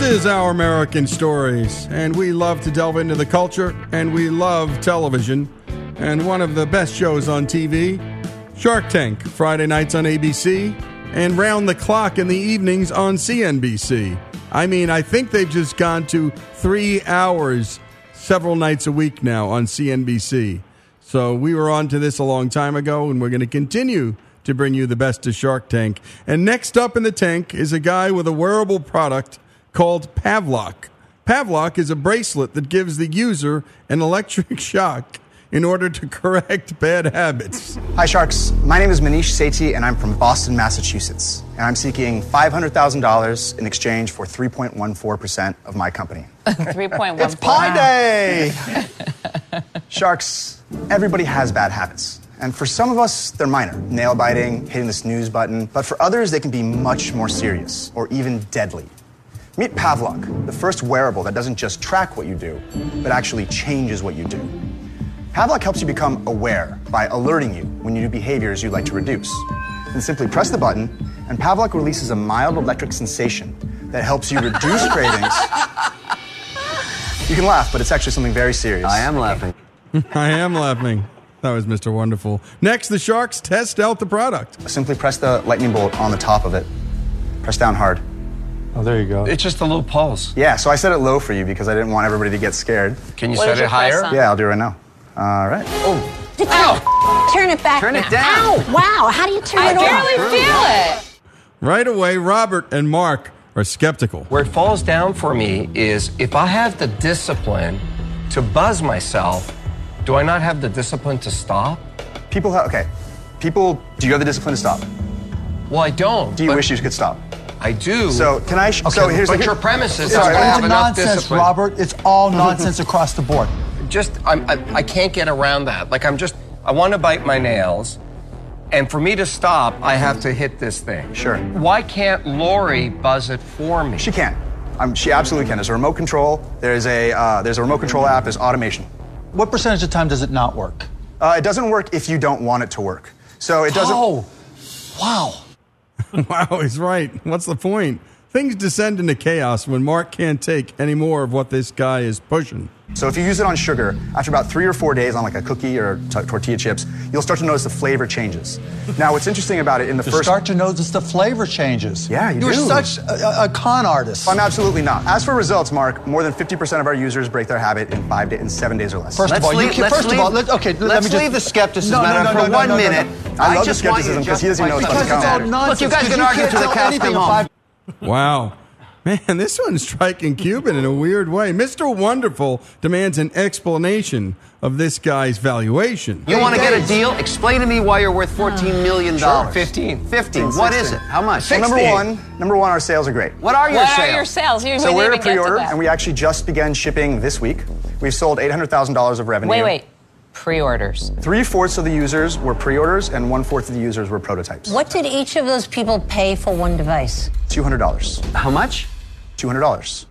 is Our American Stories, and we love to delve into the culture, and we love television. And one of the best shows on TV, Shark Tank, Friday nights on ABC, and Round the Clock in the evenings on CNBC. I mean, I think they've just gone to 3 hours several nights a week now on CNBC. So we were on to this a long time ago, and we're going to continue to bring you the best of Shark Tank. And next up in the tank is a guy with a wearable product called Pavlok. Pavlok is a bracelet that gives the user an electric shock in order to correct bad habits. Hi, Sharks. My name is Manish Sethi, and I'm from Boston, Massachusetts. And I'm seeking $500,000 in exchange for 3.14% of my company. 3.14. It's Pi Day! Sharks, everybody has bad habits. And for some of us, they're minor. Nail biting, hitting the snooze button. But for others, they can be much more serious, or even deadly. Meet Pavlok, the first wearable that doesn't just track what you do, but actually changes what you do. Pavlok helps you become aware by alerting you when you do behaviors you'd like to reduce. Then simply press the button, and Pavlok releases a mild electric sensation that helps you reduce cravings. You can laugh, but it's actually something very serious. I am laughing. I am laughing. That was Mr. Wonderful. Next, the Sharks test out the product. Simply press the lightning bolt on the top of it. Press down hard. Oh, there you go. It's just a little pulse. Yeah, so I set it low for you because I didn't want everybody to get scared. Can you set it higher? Yeah, I'll do it right now. All right. Ow! Turn it back. Turn it now. down. Ow! Wow! How do you turn it off? I barely feel it. Right away, Robert and Mark are skeptical. Where it falls down for me is if I have the discipline to buzz myself, do I not have the discipline to stop? Do you have the discipline to stop? Well, I don't. Do you wish you could stop? I do. So, can I... so, here's but the... your premise is Sorry, I have It's enough nonsense, discipline. Robert. It's all nonsense across the board. I can't get around that. Like, I want to bite my nails, and for me to stop, I have to hit this thing. Sure. Why can't Lori buzz it for me? She can. She absolutely can. There's a remote control. There's a remote control app. There's automation. What percentage of the time does it not work? It doesn't work if you don't want it to work. So it doesn't... Oh, wow. Wow, he's right. What's the point? Things descend into chaos when Mark can't take any more of what this guy is pushing. So if you use it on sugar, after about 3 or 4 days on like a cookie or tortilla chips, you'll start to notice the flavor changes. Now, what's interesting about it in the You first... start to notice the flavor changes. Yeah, you You're do. such a con artist. I'm absolutely not. As for results, Mark, more than 50% of our users break their habit in 7 days or less. First of all, let me Let's leave the skepticism out for 1 minute. I love the skepticism because he doesn't even know it's Because about to it's all come. nonsense. Look, you guys can because argue can't till the tell cows anything come in home. 5 Wow. Man, this one's striking Cuban in a weird way. Mr. Wonderful demands an explanation of this guy's valuation. You want to get a deal? Explain to me why you're worth $14 million. Sure. 15. 15. What is it? How much? Well, number one, our sales are great. What are your What sales? are your sales? You So didn't we're a even get to pre-order, that. and we actually just began shipping this week. We've sold $800,000 of revenue. Wait. Pre-orders. 3/4 of the users were pre-orders, and 1/4 of the users were prototypes. What did each of those people pay for one device? $200. How much? $200.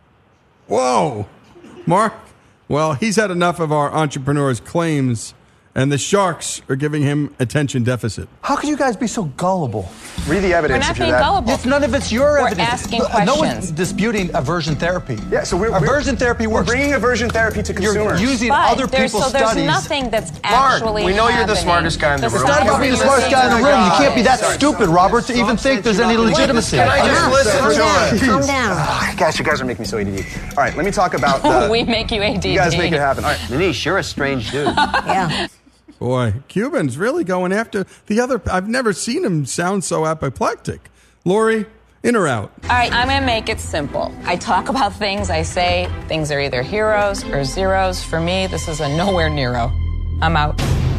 Whoa. Mark, well, he's had enough of our entrepreneur's claims, and the Sharks are giving him attention deficit. How could you guys be so gullible? Read the We're evidence not if you're being that. gullible. None of it's your We're evidence. asking No one's questions. disputing aversion therapy. Yeah, so we're aversion therapy We're works. bringing aversion therapy to You're consumers. using But other there's people's there's studies. nothing that's Mark, actually we know you're the happening. smartest guy in the room. It's not about being the smartest guy in the room. You can't be that stupid, Robert, to even think there's any legitimacy. Can I just listen Calm to down. it? Calm down. Gosh, you guys are making me so ADD. All right, let me talk about the... We make you ADD. You guys make it happen. All right. Manish, you're a strange dude. Yeah. Boy, Cuban's really going after the other. I've never seen him sound so apoplectic. Lori, in or out? All right, I'm going to make it simple. I talk about things, I say things are either heroes or zeros. For me, this is a nowhere nearo. I'm out.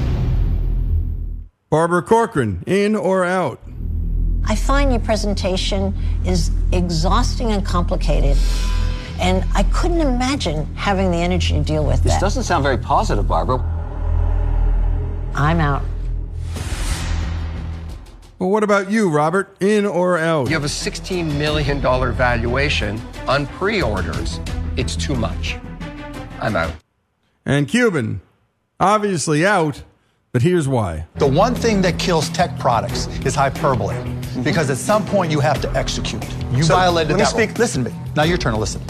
Barbara Corcoran, in or out? I find your presentation is exhausting and complicated, and I couldn't imagine having the energy to deal with This that. doesn't sound very positive, Barbara. I'm out. Well, what about you, Robert? In or out? You have a $16 million valuation on pre-orders. It's too much. I'm out. And Cuban, obviously out, But here's why. The one thing that kills tech products is hyperbole. Because at some point you have to execute. You violated that rule. Listen to me. Now your turn to listen.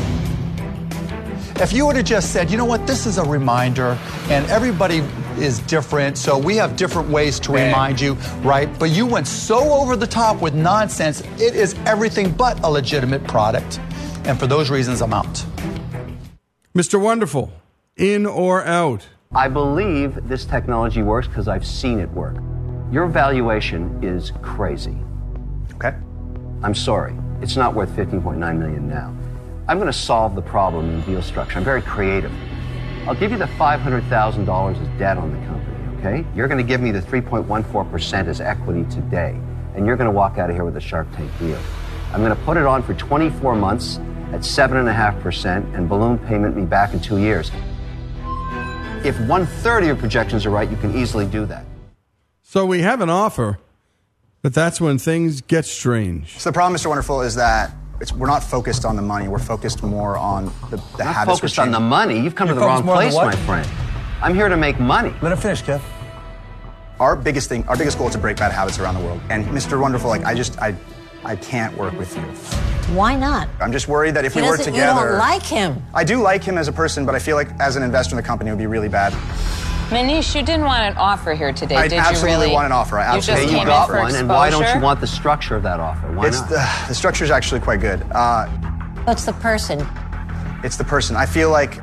If you would have just said, you know what, this is a reminder, and everybody is different, so we have different ways to remind you, right? But you went so over the top with nonsense, it is everything but a legitimate product. And for those reasons, I'm out. Mr. Wonderful, in or out? I believe this technology works because I've seen it work. Your valuation is crazy. Okay. I'm sorry. It's not worth $15.9 million now. I'm going to solve the problem in the deal structure. I'm very creative. I'll give you the $500,000 as debt on the company, okay? You're going to give me the 3.14% as equity today, and you're going to walk out of here with a Shark Tank deal. I'm going to put it on for 24 months at 7.5% and balloon payment me back in 2 years. If 1/3 of your projections are right, you can easily do that. So we have an offer, but that's when things get strange. So the problem, Mr. Wonderful, is that we're not focused on the money. We're focused more on the habits. Not focused on the money. You've come to the wrong place, my friend. I'm here to make money. Let him finish, Kev. Our biggest goal is to break bad habits around the world. And Mr. Wonderful, I can't work with you. Why not? I'm just worried that if we work together... You don't like him. I do like him as a person, but I feel like as an investor in the company, it would be really bad. Manish, you didn't want an offer here today, did you really? I absolutely want an offer. I absolutely you got one, and why don't you want the structure of that offer? Why not? The structure is actually quite good. What's the person? It's the person. I feel like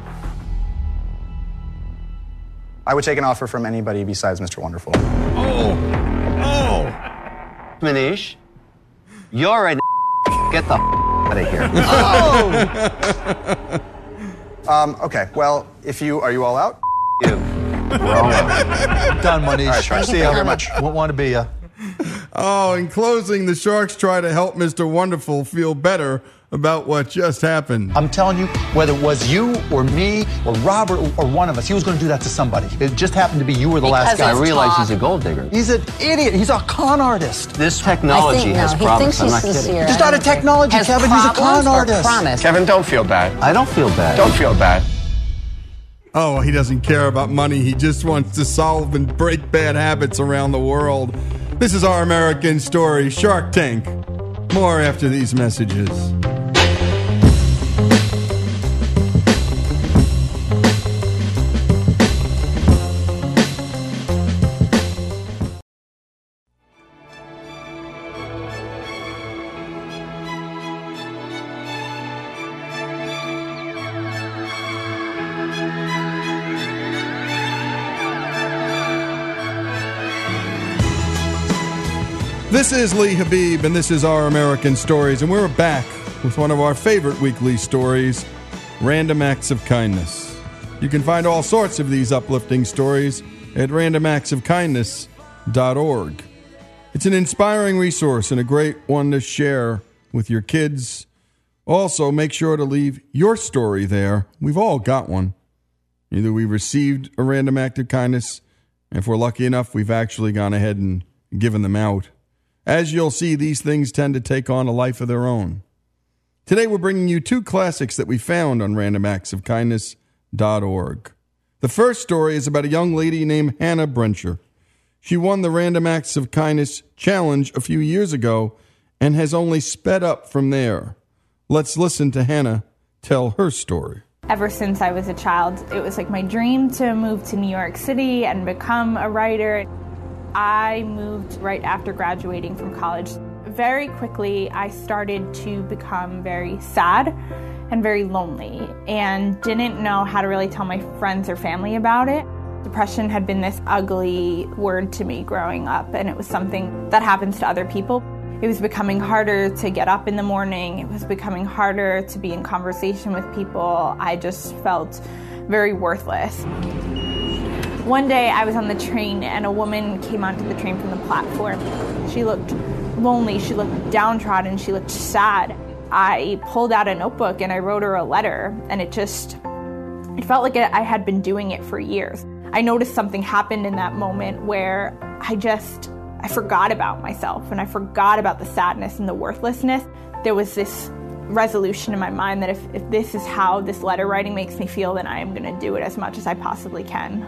I would take an offer from anybody besides Mr. Wonderful. Manish, you're an get the out of here. Okay, well, are you all out? You. We're all out. Done, Manish. All right, Shark. See you very much. Won't want to be ya. Oh, in closing, the Sharks try to help Mr. Wonderful feel better about what just happened. I'm telling you, whether it was you or me or Robert or one of us, he was going to do that to somebody. It just happened to be you or the last guy. I realize he's a gold digger. He's an idiot. He's a con artist. This technology has problems. I'm not kidding. It's not a technology, Kevin. He's a con artist. Kevin, don't feel bad. I don't feel bad. Don't feel bad. Oh, he doesn't care about money. He just wants to solve and break bad habits around the world. This is Our American Story, Shark Tank. More after these messages. This is Lee Habib, and this is Our American Stories, and we're back with one of our favorite weekly stories, Random Acts of Kindness. You can find all sorts of these uplifting stories at randomactsofkindness.org. It's an inspiring resource and a great one to share with your kids. Also, make sure to leave your story there. We've all got one. Either we received a random act of kindness, and if we're lucky enough, we've actually gone ahead and given them out. As you'll see, these things tend to take on a life of their own. Today, we're bringing you two classics that we found on randomactsofkindness.org. The first story is about a young lady named Hannah Brencher. She won the Random Acts of Kindness Challenge a few years ago and has only sped up from there. Let's listen to Hannah tell her story. Ever since I was a child, it was like my dream to move to New York City and become a writer. I moved right after graduating from college. Very quickly, I started to become very sad and very lonely and didn't know how to really tell my friends or family about it. Depression had been this ugly word to me growing up, and it was something that happens to other people. It was becoming harder to get up in the morning. It was becoming harder to be in conversation with people. I just felt very worthless. One day I was on the train and a woman came onto the train from the platform. She looked lonely, she looked downtrodden, she looked sad. I pulled out a notebook and I wrote her a letter, and it felt like I had been doing it for years. I noticed something happened in that moment where I forgot about myself and I forgot about the sadness and the worthlessness. There was this resolution in my mind that if this is how this letter writing makes me feel, then I am going to do it as much as I possibly can.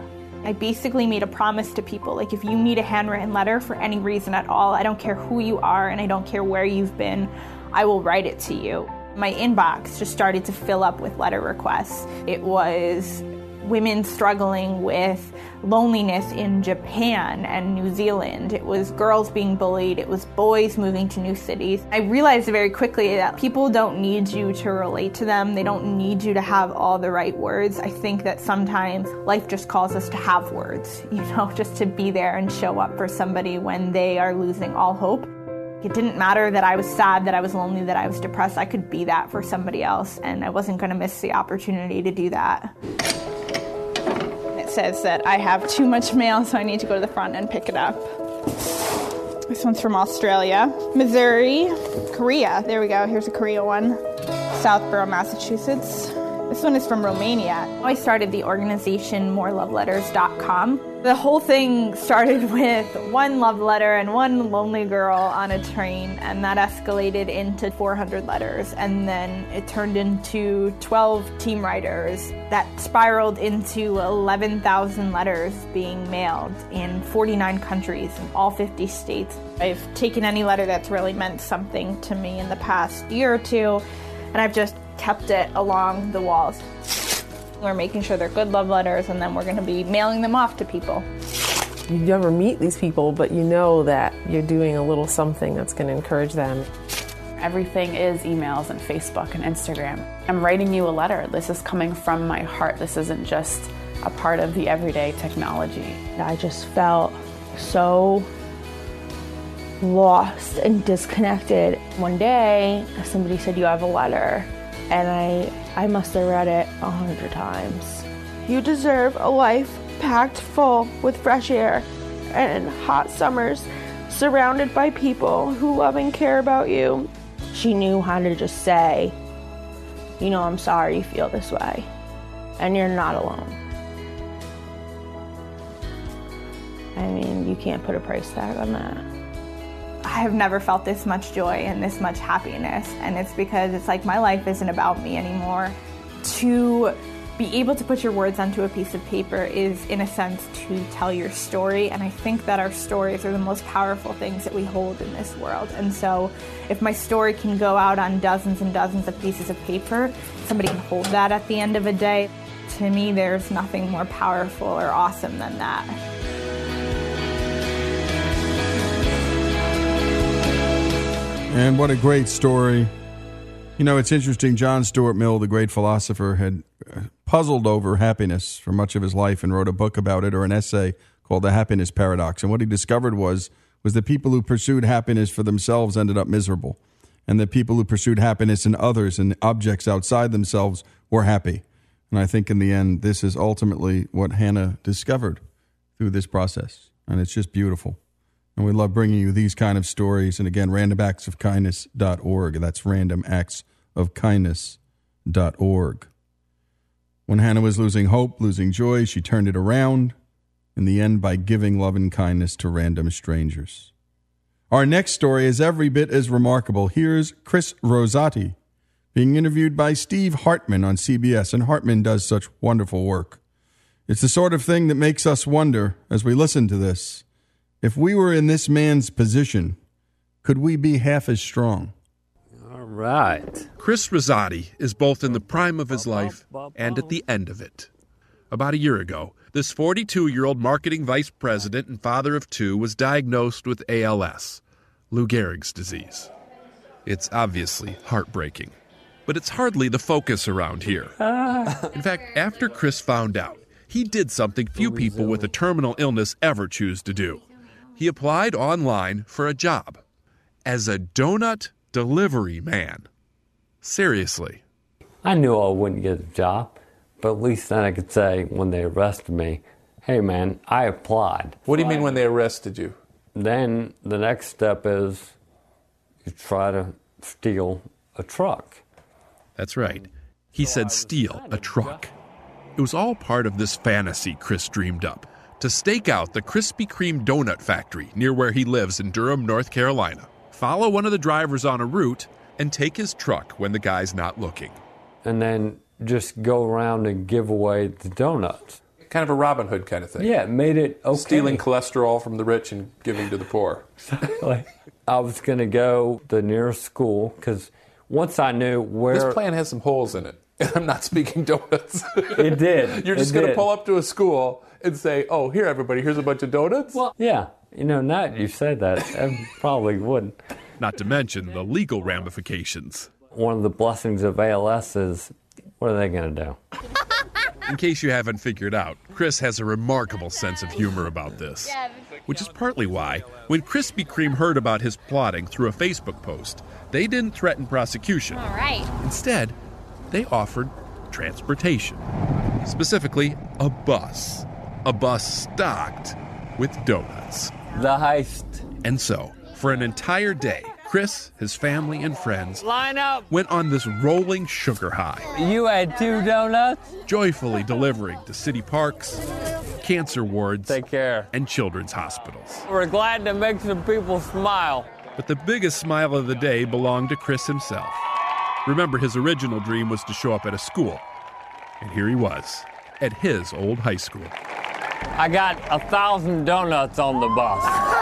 I basically made a promise to people, like if you need a handwritten letter for any reason at all, I don't care who you are and I don't care where you've been, I will write it to you. My inbox just started to fill up with letter requests. It was women struggling with loneliness in Japan and New Zealand. It was girls being bullied. It was boys moving to new cities. I realized very quickly that people don't need you to relate to them. They don't need you to have all the right words. I think that sometimes life just calls us to have words, just to be there and show up for somebody when they are losing all hope. It didn't matter that I was sad, that I was lonely, that I was depressed. I could be that for somebody else, and I wasn't going to miss the opportunity to do that. It says that I have too much mail, so I need to go to the front and pick it up. This one's from Australia, Missouri, Korea. There we go. Here's a Korea one. Southborough, Massachusetts. This one is from Romania. I started the organization moreloveletters.com. The whole thing started with one love letter and one lonely girl on a train, and that escalated into 400 letters, and then it turned into 12 team writers that spiraled into 11,000 letters being mailed in 49 countries in all 50 states. I've taken any letter that's really meant something to me in the past year or two, and I've just kept it along the walls. We're making sure they're good love letters, and then we're going to be mailing them off to people. You never meet these people, but you know that you're doing a little something that's going to encourage them. Everything is emails and Facebook and Instagram. I'm writing you a letter. This is coming from my heart. This isn't just a part of the everyday technology. I just felt so lost and disconnected. One day, somebody said, "You have a letter." And I must have read it 100 times. You deserve a life packed full with fresh air and hot summers, surrounded by people who love and care about you. She knew how to just say, I'm sorry you feel this way, and you're not alone. I mean, you can't put a price tag on that. I have never felt this much joy and this much happiness, and it's because it's like my life isn't about me anymore. To be able to put your words onto a piece of paper is, in a sense, to tell your story, and I think that our stories are the most powerful things that we hold in this world. And so if my story can go out on dozens and dozens of pieces of paper, somebody can hold that at the end of a day. To me, there's nothing more powerful or awesome than that. And what a great story. It's interesting. John Stuart Mill, the great philosopher, had puzzled over happiness for much of his life and wrote a book about it, or an essay called The Happiness Paradox. And what he discovered was that people who pursued happiness for themselves ended up miserable, and that people who pursued happiness in others and objects outside themselves were happy. And I think in the end, this is ultimately what Hannah discovered through this process. And it's just beautiful. And we love bringing you these kind of stories. And again, randomactsofkindness.org. That's randomactsofkindness.org. When Hannah was losing hope, losing joy, she turned it around, in the end by giving love and kindness to random strangers. Our next story is every bit as remarkable. Here's Chris Rosati being interviewed by Steve Hartman on CBS, and Hartman does such wonderful work. It's the sort of thing that makes us wonder, as we listen to this, if we were in this man's position, could we be half as strong? All right. Chris Rosati is both in the prime of his life and at the end of it. About a year ago, this 42-year-old marketing vice president and father of two was diagnosed with ALS, Lou Gehrig's disease. It's obviously heartbreaking, but it's hardly the focus around here. In fact, after Chris found out, he did something few people with a terminal illness ever choose to do. He applied online for a job as a donut delivery man. Seriously. I knew I wouldn't get a job, but at least then I could say when they arrested me, hey man, I applied. What do you mean when they arrested you? Then the next step is you try to steal a truck. That's right. He said steal a truck. It was all part of this fantasy Chris dreamed up, to stake out the Krispy Kreme donut factory near where he lives in Durham, North Carolina, follow one of the drivers on a route, and take his truck when the guy's not looking. And then just go around and give away the donuts. kind of a Robin Hood kind of thing. Yeah, it made it okay. Stealing cholesterol from the rich and giving to the poor. Exactly. I was going to go to the nearest school because once I knew where... This plan has some holes in it. And I'm not speaking donuts. It did. You're just going to pull up to a school and say, oh, here, everybody, here's a bunch of donuts? Well, yeah. Now that you said that, I probably wouldn't. Not to mention the legal ramifications. One of the blessings of ALS is, what are they going to do? In case you haven't figured out, Chris has a remarkable sense of humor about this. Which is partly why, when Krispy Kreme heard about his plotting through a Facebook post, they didn't threaten prosecution. All right. Instead, they offered transportation. Specifically, a bus. A bus stocked with donuts. The heist. And so, for an entire day, Chris, his family, and friends line up went on this rolling sugar high. You had 2 donuts? Joyfully delivering to city parks, cancer wards, take care, and children's hospitals. We're glad to make some people smile. But the biggest smile of the day belonged to Chris himself. Remember, his original dream was to show up at a school. And here he was, at his old high school. I got 1,000 donuts on the bus.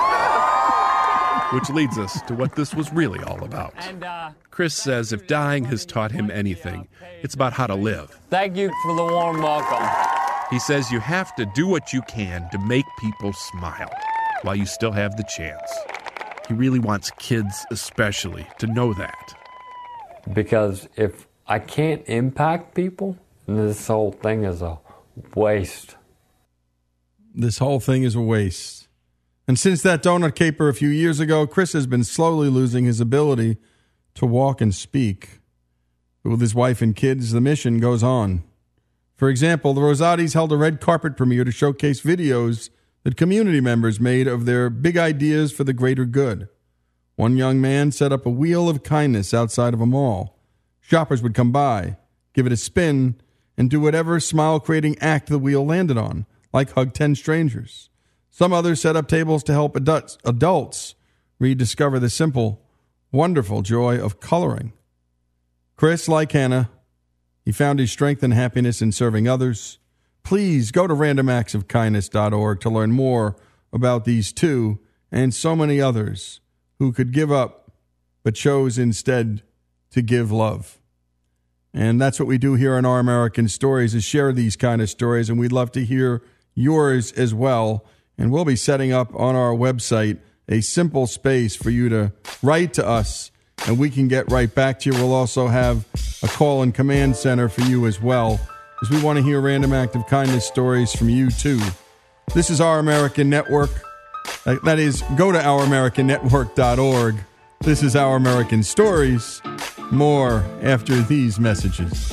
Which leads us to what this was really all about. Chris says if dying has taught him anything, it's about how to live. Thank you for the warm welcome. He says you have to do what you can to make people smile while you still have the chance. He really wants kids especially to know that. Because if I can't impact people, then this whole thing is a waste. This whole thing is a waste. And since that donut caper a few years ago, Chris has been slowly losing his ability to walk and speak. But with his wife and kids, the mission goes on. For example, the Rosatis held a red carpet premiere to showcase videos that community members made of their big ideas for the greater good. One young man set up a wheel of kindness outside of a mall. Shoppers would come by, give it a spin, and do whatever smile-creating act the wheel landed on, like hug 10 strangers. Some others set up tables to help adults rediscover the simple, wonderful joy of coloring. Chris, like Hannah, he found his strength and happiness in serving others. Please go to randomactsofkindness.org to learn more about these two and so many others who could give up but chose instead to give love. And that's what we do here on Our American Stories, is share these kind of stories, and we'd love to hear yours as well. And we'll be setting up on our website a simple space for you to write to us, and we can get right back to you. We'll also have a call and command center for you as well, because we want to hear random act of kindness stories from you too. This is Our American Network. That is, go to ouramericannetwork.org. This is Our American Stories. More after these messages.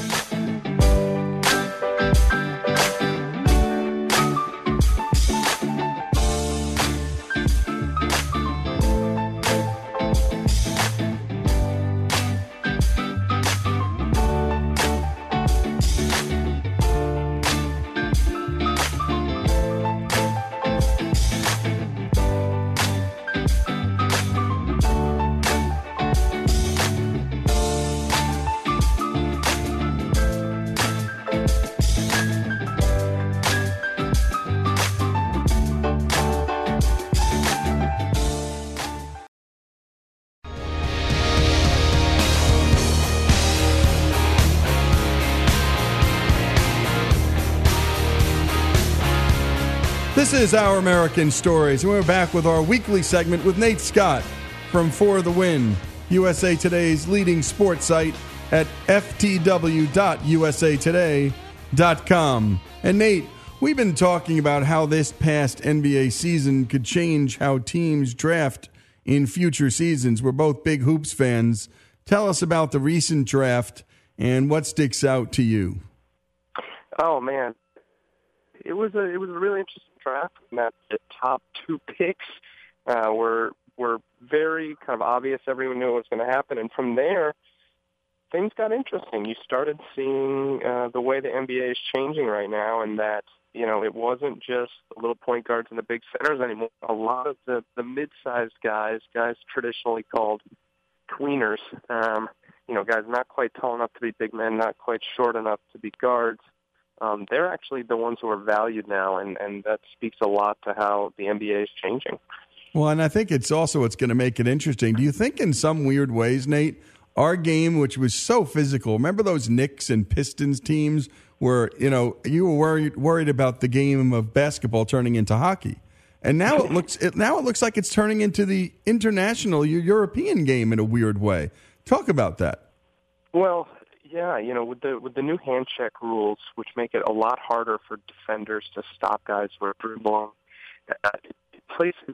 This is Our American Stories, and we're back with our weekly segment with Nate Scott from For the Win, USA Today's leading sports site at ftw.usatoday.com. And Nate, we've been talking about how this past NBA season could change how teams draft in future seasons. We're both big hoops fans. Tell us about the recent draft and what sticks out to you. Oh, man. It was a really interesting draft. The top 2 picks were very kind of obvious. Everyone knew what was going to happen. And from there, things got interesting. You started seeing the way the NBA is changing right now, and that, you know, it wasn't just the little point guards and the big centers anymore. A lot of the mid-sized guys traditionally called tweeners, you know, guys not quite tall enough to be big men, not quite short enough to be guards, they're actually the ones who are valued now, and that speaks a lot to how the NBA is changing. Well, and I think it's also what's going to make it interesting. Do you think in some weird ways, Nate, our game, which was so physical, remember those Knicks and Pistons teams where, you were worried about the game of basketball turning into hockey? And now it looks like it's turning into the international European game in a weird way. Talk about that. Well, yeah, with the new hand check rules, which make it a lot harder for defenders to stop guys who are dribbling, it places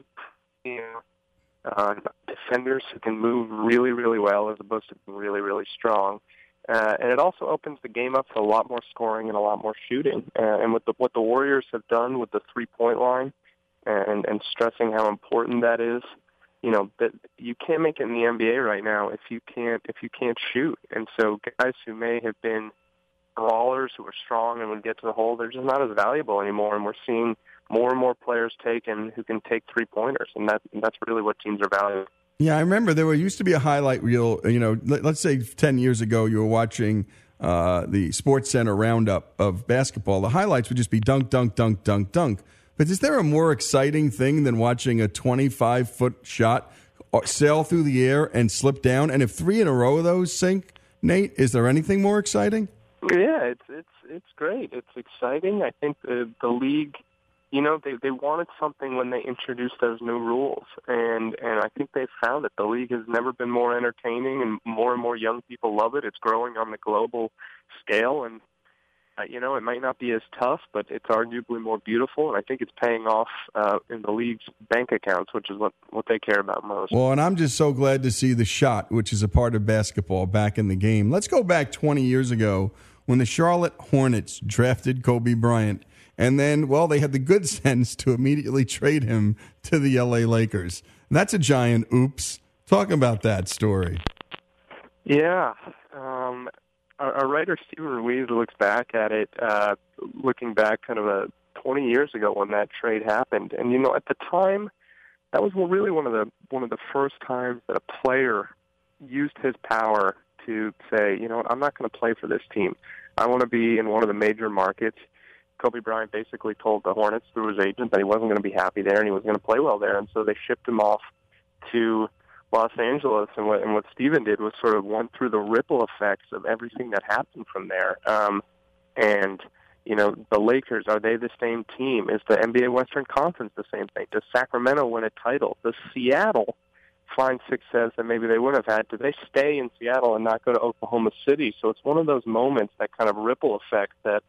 defenders who can move really, really well as opposed to being really, really strong. And it also opens the game up for a lot more scoring and a lot more shooting. And with what the Warriors have done with the three-point line and stressing how important that is, that you can't make it in the NBA right now if you can't shoot. And so guys who may have been brawlers who are strong and would get to the hole, they're just not as valuable anymore. And we're seeing more and more players who can take three-pointers, and that's really what teams are valuing. Yeah, I remember there used to be a highlight reel. Let's say 10 years ago you were watching the Sports Center roundup of basketball. The highlights would just be dunk, dunk, dunk, dunk, dunk. But is there a more exciting thing than watching a 25-foot shot sail through the air and slip down? And if 3 in a row of those sink, Nate, is there anything more exciting? Yeah, it's great. It's exciting. I think the league, they wanted something when they introduced those new rules, and I think they've found it. The league has never been more entertaining, and more young people love it. It's growing on the global scale, and it might not be as tough, but it's arguably more beautiful, and I think it's paying off in the league's bank accounts, which is what they care about most. Well, and I'm just so glad to see the shot, which is a part of basketball, back in the game. Let's go back 20 years ago when the Charlotte Hornets drafted Kobe Bryant, and then, they had the good sense to immediately trade him to the L.A. Lakers. That's a giant oops. Talk about that story. Yeah. Our writer, Stephen Ruiz, looks back at it, looking back kind of 20 years ago when that trade happened. And, at the time, that was really one of the first times that a player used his power to say, I'm not going to play for this team. I want to be in one of the major markets. Kobe Bryant basically told the Hornets through his agent that he wasn't going to be happy there and he wasn't going to play well there. And so they shipped him off to Los Angeles, and what Steven did was sort of went through the ripple effects of everything that happened from there. The Lakers, are they the same team? Is the NBA Western Conference the same thing? Does Sacramento win a title? Does Seattle find success that maybe they wouldn't have had? Do they stay in Seattle and not go to Oklahoma City? So it's one of those moments, that kind of ripple effect that,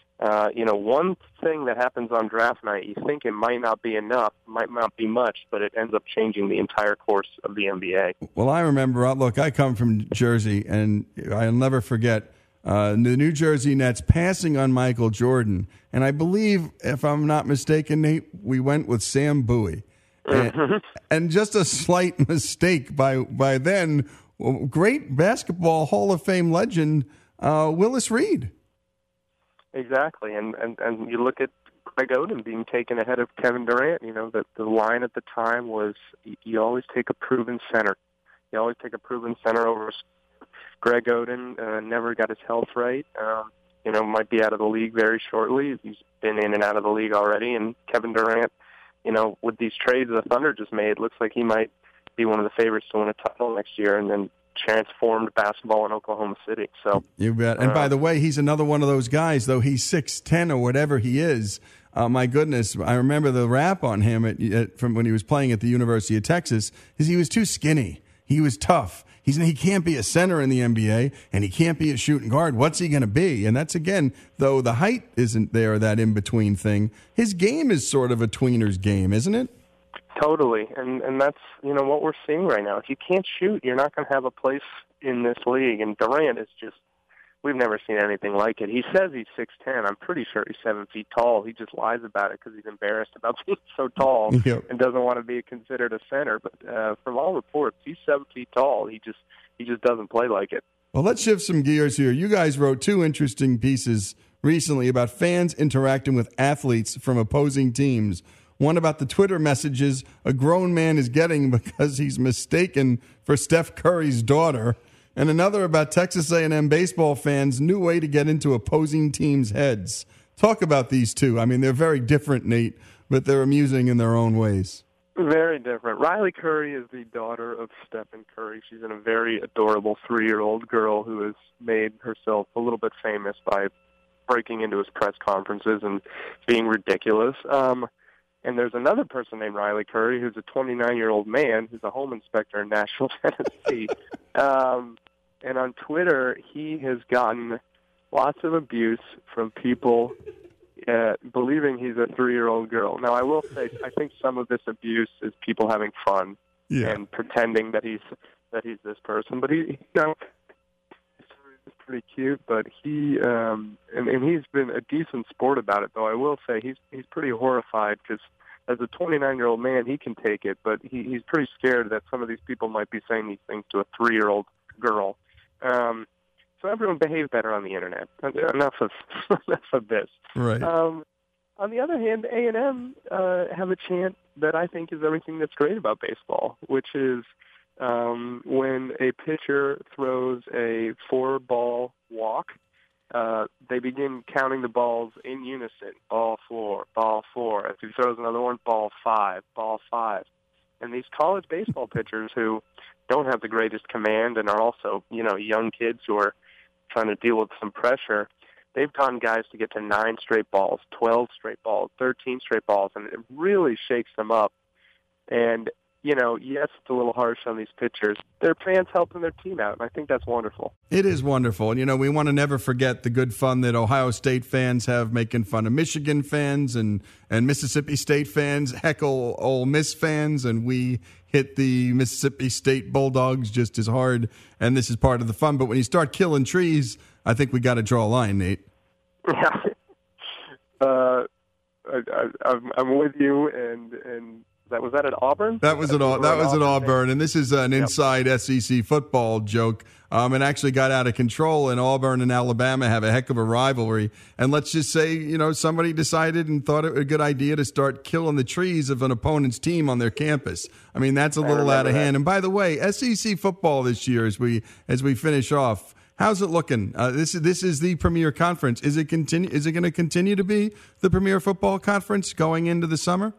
one thing that happens on draft night, you think it might not be enough, might not be much, but it ends up changing the entire course of the NBA. Well, I remember, I come from Jersey, and I'll never forget the New Jersey Nets passing on Michael Jordan. And I believe, if I'm not mistaken, Nate, we went with Sam Bowie. And just a slight mistake by then, great basketball Hall of Fame legend, Willis Reed. Exactly, and you look at Greg Oden being taken ahead of Kevin Durant. The line at the time was, you always take a proven center. You always take a proven center over Greg Oden. Never got his health right. Might be out of the league very shortly. He's been in and out of the league already. And Kevin Durant, with these trades the Thunder just made, looks like he might be one of the favorites to win a title next year. And then transformed basketball in Oklahoma City. So you bet. And by the way, he's another one of those guys, though he's 6'10" or whatever he is. My goodness, I remember the rap on him from when he was playing at the University of Texas, is he was too skinny. He was tough. He can't be a center in the NBA, and he can't be a shooting guard. What's he going to be? And that's, again, though the height isn't there, that in-between thing, his game is sort of a tweener's game, isn't it? Totally, and that's what we're seeing right now. If you can't shoot, you're not going to have a place in this league. And Durant is just, we've never seen anything like it. He says he's 6'10". I'm pretty sure he's 7 feet tall. He just lies about it because he's embarrassed about being so tall and doesn't want to be considered a center. But from all reports, he's 7 feet tall. He just doesn't play like it. Well, let's shift some gears here. You guys wrote 2 interesting pieces recently about fans interacting with athletes from opposing teams. One about the Twitter messages a grown man is getting because he's mistaken for Steph Curry's daughter. and another about Texas A&M baseball fans' new way to get into opposing teams' heads. Talk about these two. I mean, they're very different, Nate, but they're amusing in their own ways. Very different. Riley Curry is the daughter of Stephen Curry. She's a very adorable 3-year-old girl who has made herself a little bit famous by breaking into his press conferences and being ridiculous. And there's another person named Riley Curry who's a 29-year-old man who's a home inspector in Nashville, Tennessee. And on Twitter, he has gotten lots of abuse from people believing he's a 3-year-old girl. Now, I will say, I think some of this abuse is people having fun and pretending that he's this person. But he it's pretty cute. But he and he's been a decent sport about it. Though I will say he's pretty horrified because as a 29-year-old man, he can take it, but he's pretty scared that some of these people might be saying these things to a 3-year-old girl. So everyone behave better on the internet. Enough of this. Right. On the other hand, A&M have a chant that I think is everything that's great about baseball, which is when a pitcher throws a 4-ball walk, they begin counting the balls in unison. Ball 4, ball 4. As he throws another one, ball 5, ball 5. And these college baseball pitchers who don't have the greatest command and are also, young kids who are trying to deal with some pressure, they've gotten guys to get to 9 straight balls, 12 straight balls, 13 straight balls, and it really shakes them up. And, yes, it's a little harsh on these pitchers. Their fans helping their team out, and I think that's wonderful. It is wonderful. And, we want to never forget the good fun that Ohio State fans have making fun of Michigan fans and Mississippi State fans, heckle Ole Miss fans, and we hit the Mississippi State Bulldogs just as hard, and this is part of the fun. But when you start killing trees, I think we got to draw a line, Nate. Yeah. I'm with you, and was that at Auburn? That was at Auburn, and this is an inside SEC football joke. It actually got out of control, and Auburn and Alabama have a heck of a rivalry. And let's just say, somebody decided and thought it was a good idea to start killing the trees of an opponent's team on their campus. I mean, that's a little out of hand. And by the way, SEC football this year, as we finish off, how's it looking? This is the premier conference. Is it going to continue to be the premier football conference going into the summer?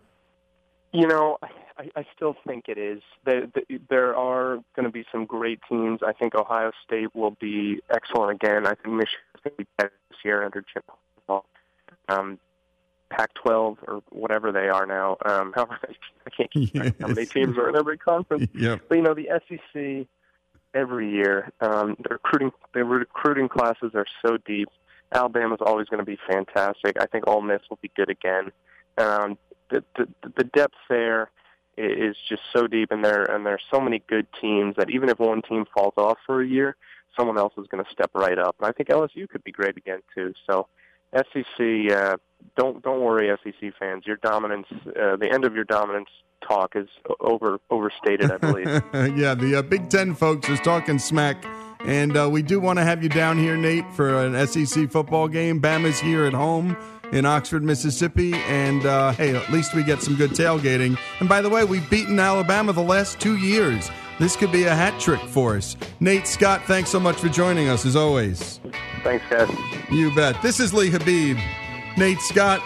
I still think it is. There are going to be some great teams. I think Ohio State will be excellent again. I think Michigan's going to be better this year under Jim Harbaugh. Pac-12 or whatever they are now. I can't keep track how many teams are in every conference. Yep. But the SEC every year, the recruiting classes are so deep. Alabama's always going to be fantastic. I think Ole Miss will be good again. The depth there is just so deep, and there's so many good teams that even if one team falls off for a year, someone else is going to step right up. And I think LSU could be great again too. So SEC, don't worry, SEC fans. Your dominance, the end of your dominance talk is overstated, I believe. Yeah, the Big Ten folks is talking smack. And we do want to have you down here, Nate, for an SEC football game. Bama's here at home in Oxford, Mississippi. And, hey, at least we get some good tailgating. And by the way, we've beaten Alabama the last 2 years. This could be a hat trick for us. Nate Scott, thanks so much for joining us, as always. Thanks, guys. You bet. This is Lee Habib. Nate Scott,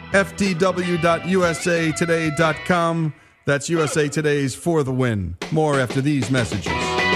ftw.usatoday.com. That's USA Today's For the Win. More after these messages.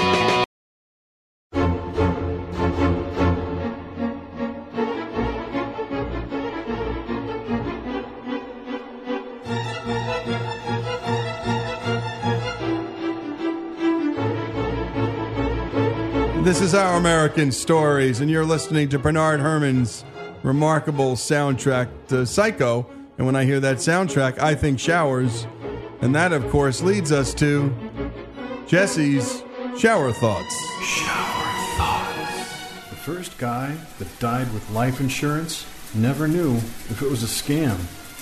This is Our American Stories, and you're listening to Bernard Herrmann's remarkable soundtrack, Psycho. And when I hear that soundtrack, I think showers. And that, of course, leads us to Jesse's Shower Thoughts. Shower Thoughts. The first guy that died with life insurance never knew if it was a scam.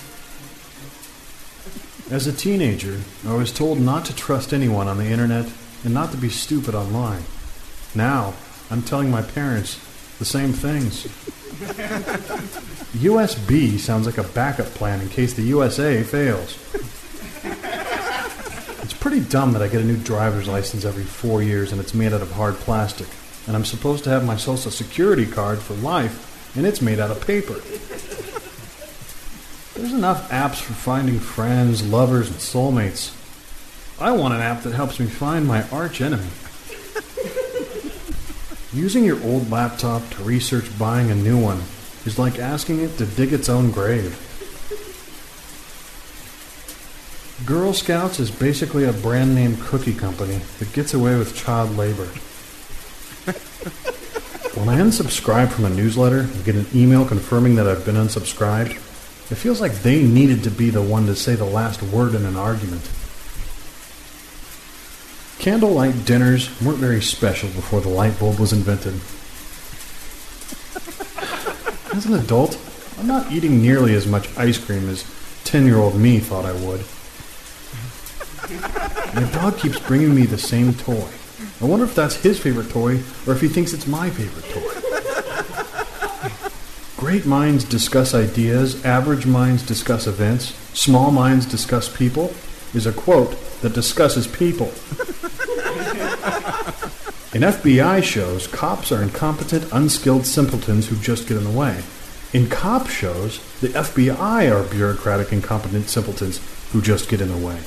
As a teenager, I was told not to trust anyone on the internet and not to be stupid online. Now, I'm telling my parents the same things. USB sounds like a backup plan in case the USA fails. It's pretty dumb that I get a new driver's license every 4 years and it's made out of hard plastic. And I'm supposed to have my Social Security card for life, and it's made out of paper. There's enough apps for finding friends, lovers, and soulmates. I want an app that helps me find my arch enemy. Using your old laptop to research buying a new one is like asking it to dig its own grave. Girl Scouts is basically a brand name cookie company that gets away with child labor. When I unsubscribe from a newsletter and get an email confirming that I've been unsubscribed, it feels like they needed to be the one to say the last word in an argument. Candlelight dinners weren't very special before the light bulb was invented. As an adult, I'm not eating nearly as much ice cream as 10-year-old me thought I would. My dog keeps bringing me the same toy. I wonder if that's his favorite toy or if he thinks it's my favorite toy. Great minds discuss ideas, average minds discuss events, small minds discuss people is a quote that discusses people. In FBI shows, cops are incompetent, unskilled simpletons who just get in the way. In cop shows, the FBI are bureaucratic, incompetent simpletons who just get in the way.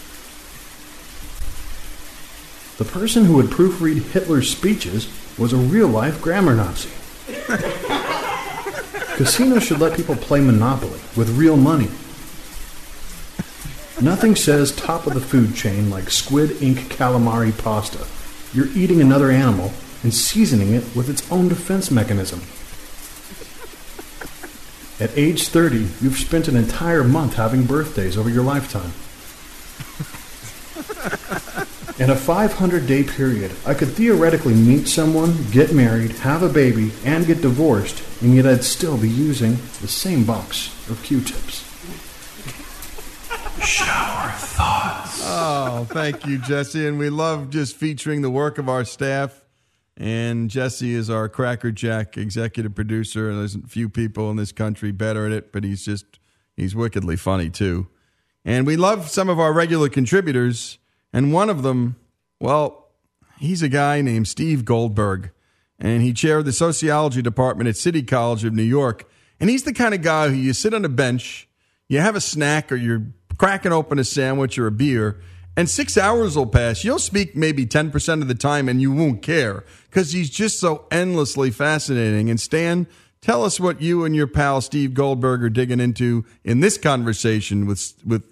The person who would proofread Hitler's speeches was a real-life grammar Nazi. Casinos should let people play Monopoly with real money. Nothing says top of the food chain like squid ink calamari pasta. You're eating another animal and seasoning it with its own defense mechanism. At age 30, you've spent an entire month having birthdays over your lifetime. In a 500-day period, I could theoretically meet someone, get married, have a baby, and get divorced, and yet I'd still be using the same box of Q-tips. Shower thoughts. Oh, thank you, Jesse. And we love just featuring the work of our staff. And Jesse is our Cracker Jack executive producer. There's a few people in this country better at it, but he's wickedly funny, too. And we love some of our regular contributors. And one of them, well, he's a guy named Steve Goldberg. And he chaired the sociology department at City College of New York. And he's the kind of guy who you sit on a bench, you have a snack, or you're cracking open a sandwich or a beer, and 6 hours will pass. You'll speak maybe 10% of the time and you won't care because he's just so endlessly fascinating. And Stan, tell us what you and your pal Steve Goldberg are digging into in this conversation with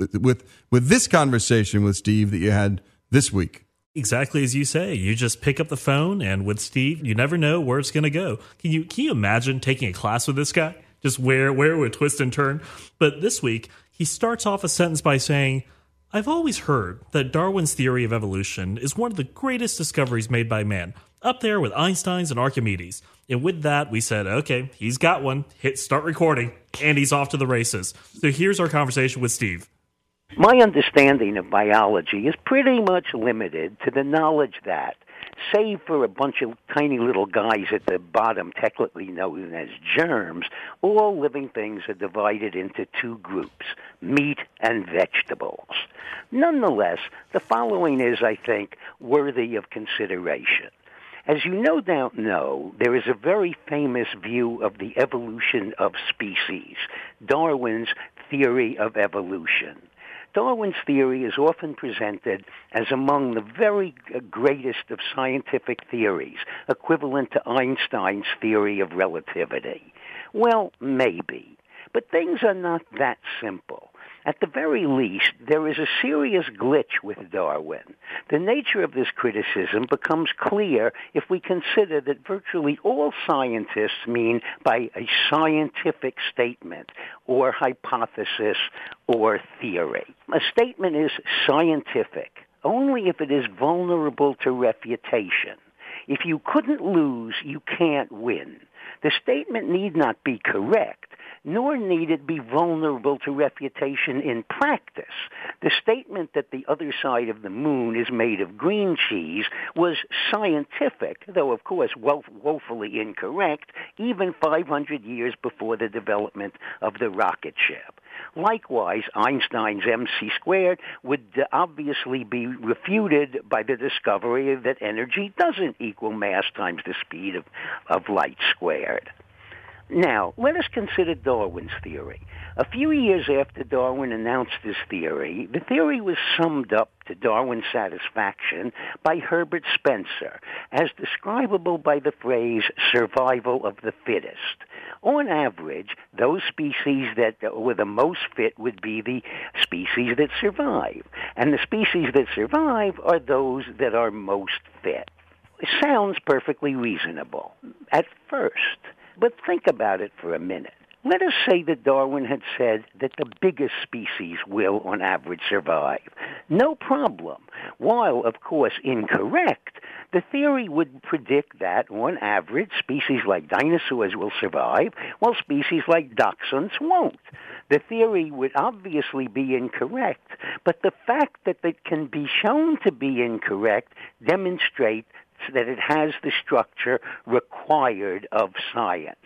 this conversation with Steve that you had this week. Exactly as you say. You just pick up the phone, and with Steve, you never know where it's going to go. Can you imagine taking a class with this guy? Just where it would twist and turn. But this week, he starts off a sentence by saying, "I've always heard that Darwin's theory of evolution is one of the greatest discoveries made by man, up there with Einstein's and Archimedes." And with that, we said, okay, he's got one. Hit start recording, and he's off to the races. So here's our conversation with Steve. My understanding of biology is pretty much limited to the knowledge that, save for a bunch of tiny little guys at the bottom, technically known as germs, all living things are divided into two groups, meat and vegetables. Nonetheless, the following is, I think, worthy of consideration. As you no doubt know, there is a very famous view of the evolution of species, Darwin's theory of evolution. Darwin's theory is often presented as among the very greatest of scientific theories, equivalent to Einstein's theory of relativity. Well, maybe, but things are not that simple. At the very least, there is a serious glitch with Darwin. The nature of this criticism becomes clear if we consider that virtually all scientists mean by a scientific statement or hypothesis or theory. A statement is scientific only if it is vulnerable to refutation. If you couldn't lose, you can't win. The statement need not be correct, nor need it be vulnerable to refutation in practice. The statement that the other side of the moon is made of green cheese was scientific, though of course woefully incorrect, even 500 years before the development of the rocket ship. Likewise, Einstein's mc squared would obviously be refuted by the discovery that energy doesn't equal mass times the speed of light squared. Now, let us consider Darwin's theory. A few years after Darwin announced his theory, the theory was summed up to Darwin's satisfaction by Herbert Spencer as describable by the phrase survival of the fittest. On average, those species that were the most fit would be the species that survive, and the species that survive are those that are most fit. It sounds perfectly reasonable at first, but think about it for a minute. Let us say that Darwin had said that the biggest species will, on average, survive. No problem. While, of course, incorrect, the theory would predict that, on average, species like dinosaurs will survive, while species like dachshunds won't. The theory would obviously be incorrect, but the fact that it can be shown to be incorrect demonstrates that it has the structure required of science.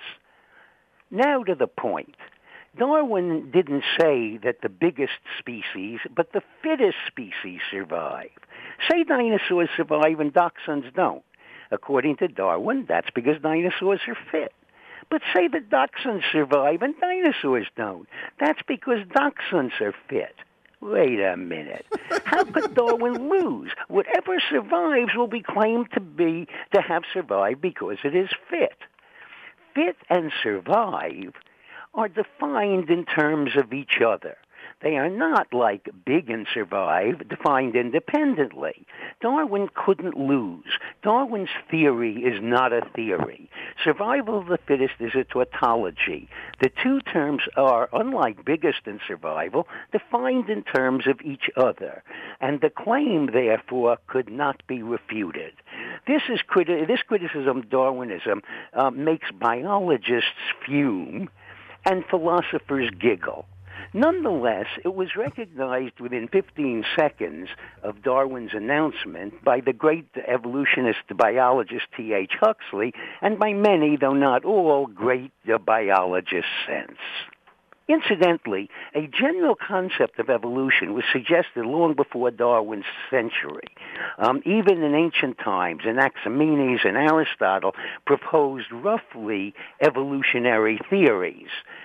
Now to the point. Darwin didn't say that the biggest species, but the fittest species survive. Say dinosaurs survive and dachshunds don't. According to Darwin, that's because dinosaurs are fit. But say that dachshunds survive and dinosaurs don't. That's because dachshunds are fit. Wait a minute. How could Darwin lose? Whatever survives will be claimed to have survived because it is fit. Fit and survive are defined in terms of each other. They are not like big and survive, defined independently. Darwin couldn't lose. Darwin's theory is not a theory. Survival of the fittest is a tautology. The two terms are, unlike biggest and survival, defined in terms of each other, and the claim, therefore, could not be refuted. This criticism of Darwinism makes biologists fume and philosophers giggle. Nonetheless, it was recognized within 15 seconds of Darwin's announcement by the great evolutionist biologist T.H. Huxley and by many, though not all, great biologists since. Incidentally, a general concept of evolution was suggested long before Darwin's century. Even in ancient times, Anaximenes and Aristotle proposed roughly evolutionary theories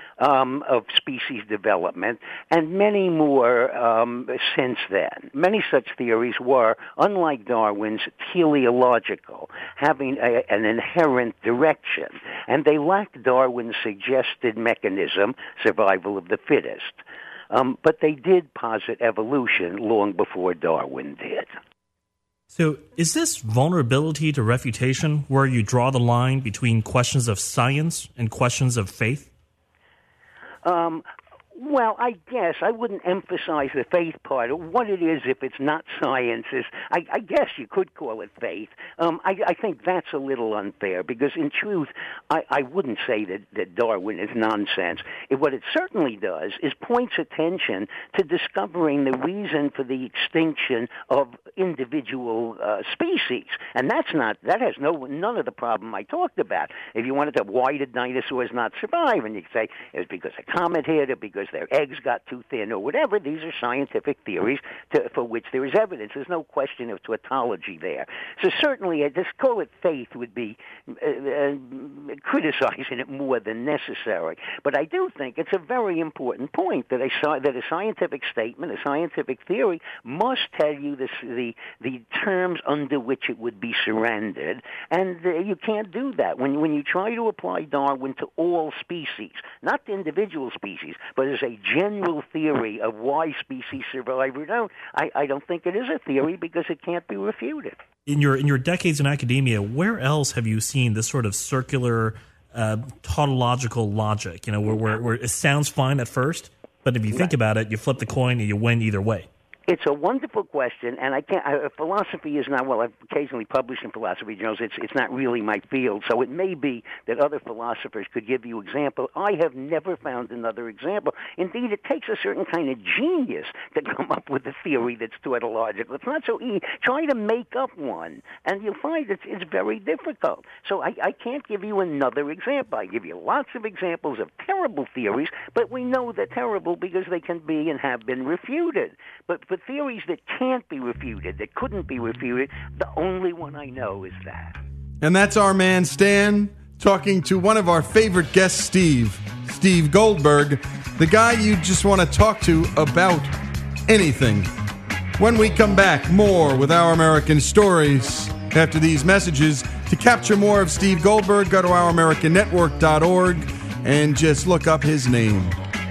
of species development, and many more since then. Many such theories were, unlike Darwin's, teleological, having an inherent direction, and they lacked Darwin's suggested mechanism, survival of the fittest. But they did posit evolution long before Darwin did. So is this vulnerability to refutation where you draw the line between questions of science and questions of faith? Well, I guess I wouldn't emphasize the faith part. What it is, if it's not science, is I guess you could call it faith. I think that's a little unfair because, in truth, I wouldn't say that Darwin is nonsense. What it certainly does is points attention to discovering the reason for the extinction of individual species, and that has none of the problem I talked about. If you wanted to, why did dinosaurs not survive? And you could say it's because a comet hit, or because their eggs got too thin, or whatever. These are scientific theories for which there is evidence. There's no question of tautology there. So certainly, just call it faith would be criticizing it more than necessary. But I do think it's a very important point that a scientific statement, a scientific theory, must tell you the terms under which it would be surrendered, and you can't do that when you try to apply Darwin to all species, not to individual species, but as a general theory of why species survive or don't. I don't think it is a theory because it can't be refuted. In your decades in academia, where else have you seen this sort of circular tautological logic? Where it sounds fine at first, but if you think about it, you flip the coin and you win either way. It's a wonderful question, and philosophy is not, well, I've occasionally published in philosophy journals. It's not really my field, so it may be that other philosophers could give you examples. I have never found another example. Indeed, it takes a certain kind of genius to come up with a theory that's tautological. It's not so easy. Try to make up one, and you'll find it's very difficult. So I can't give you another example. I give you lots of examples of terrible theories, but we know they're terrible because they can be and have been refuted. But for theories that can't be refuted, that couldn't be refuted, the only one I know is that. And that's our man Stan talking to one of our favorite guests, Steve Goldberg, the guy you just want to talk to about anything. When we come back, more with Our American Stories. After these messages, to capture more of Steve Goldberg, go to ouramericannetwork.org and just look up his name.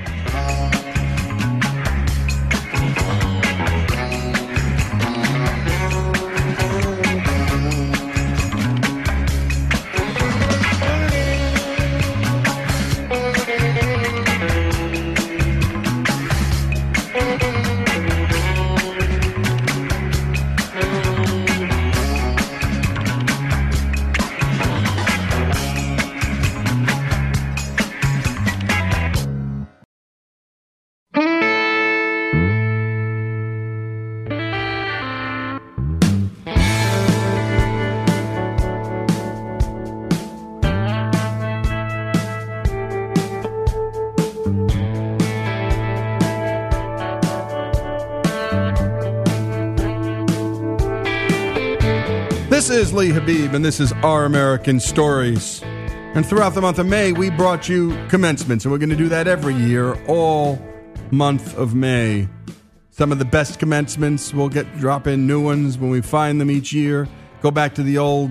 This is Lee Habib, and this is Our American Stories. And throughout the month of May, we brought you commencements, and we're going to do that every year, all month of May. Some of the best commencements, we'll drop in new ones when we find them each year. Go back to the old,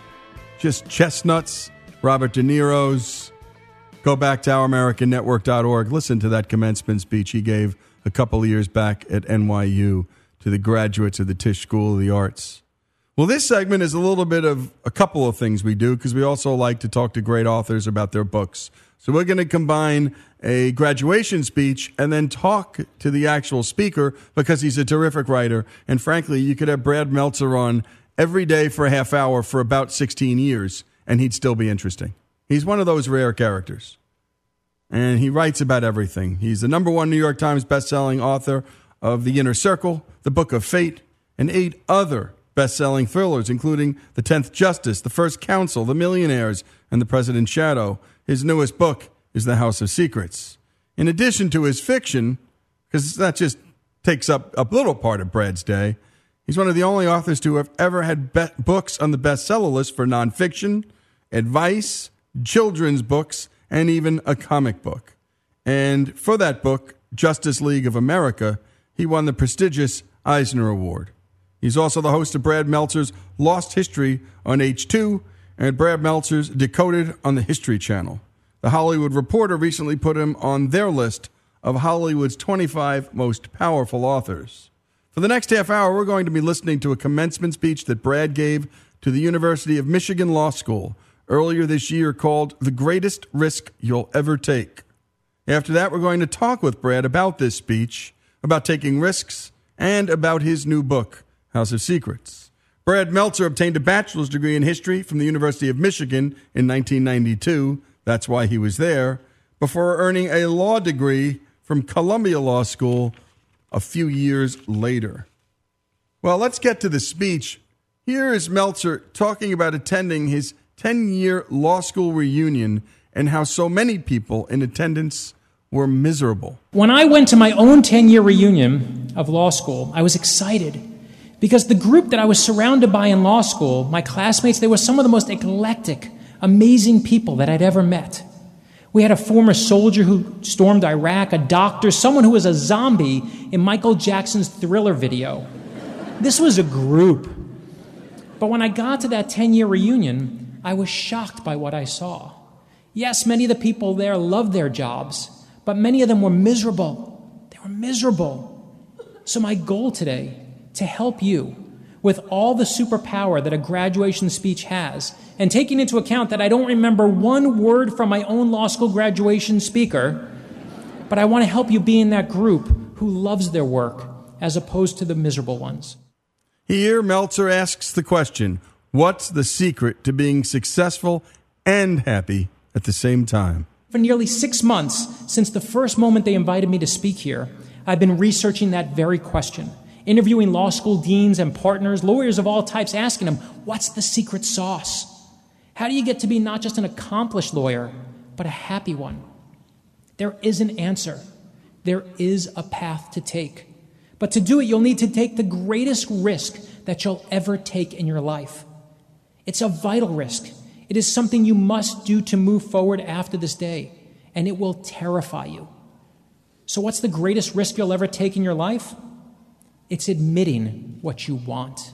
just chestnuts, Robert De Niro's. Go back to ouramericannetwork.org. Listen to that commencement speech he gave a couple of years back at NYU to the graduates of the Tisch School of the Arts. Well, this segment is a little bit of a couple of things we do because we also like to talk to great authors about their books. So we're going to combine a graduation speech and then talk to the actual speaker because he's a terrific writer. And frankly, you could have Brad Meltzer on every day for a half hour for about 16 years and he'd still be interesting. He's one of those rare characters. And he writes about everything. He's the #1 New York Times bestselling author of The Inner Circle, The Book of Fate, and 8 other best-selling thrillers, including The 10th Justice, The First Counsel, The Millionaires, and The President's Shadow. His newest book is The House of Secrets. In addition to his fiction, because that just takes up a little part of Brad's day, he's one of the only authors to have ever had books on the bestseller list for nonfiction, advice, children's books, and even a comic book. And for that book, Justice League of America, he won the prestigious Eisner Award. He's also the host of Brad Meltzer's Lost History on H2 and Brad Meltzer's Decoded on the History Channel. The Hollywood Reporter recently put him on their list of Hollywood's 25 most powerful authors. For the next half hour, we're going to be listening to a commencement speech that Brad gave to the University of Michigan Law School earlier this year called The Greatest Risk You'll Ever Take. After that, we're going to talk with Brad about this speech, about taking risks, and about his new book, House of Secrets. Brad Meltzer obtained a bachelor's degree in history from the University of Michigan in 1992. That's why he was there, before earning a law degree from Columbia Law School a few years later. Well, let's get to the speech. Here is Meltzer talking about attending his 10-year law school reunion and how so many people in attendance were miserable. When I went to my own 10-year reunion of law school, I was excited because the group that I was surrounded by in law school, my classmates, they were some of the most eclectic, amazing people that I'd ever met. We had a former soldier who stormed Iraq, a doctor, someone who was a zombie in Michael Jackson's Thriller video. This was a group. But when I got to that 10-year reunion, I was shocked by what I saw. Yes, many of the people there loved their jobs, but many of them were miserable. They were miserable. So my goal today, to help you with all the superpower that a graduation speech has, and taking into account that I don't remember one word from my own law school graduation speaker, but I want to help you be in that group who loves their work as opposed to the miserable ones. Here, Meltzer asks the question, what's the secret to being successful and happy at the same time? For nearly 6 months, since the first moment they invited me to speak here, I've been researching that very question, interviewing law school deans and partners, lawyers of all types, asking them, what's the secret sauce? How do you get to be not just an accomplished lawyer, but a happy one? There is an answer. There is a path to take. But to do it, you'll need to take the greatest risk that you'll ever take in your life. It's a vital risk. It is something you must do to move forward after this day, and it will terrify you. So what's the greatest risk you'll ever take in your life? It's admitting what you want.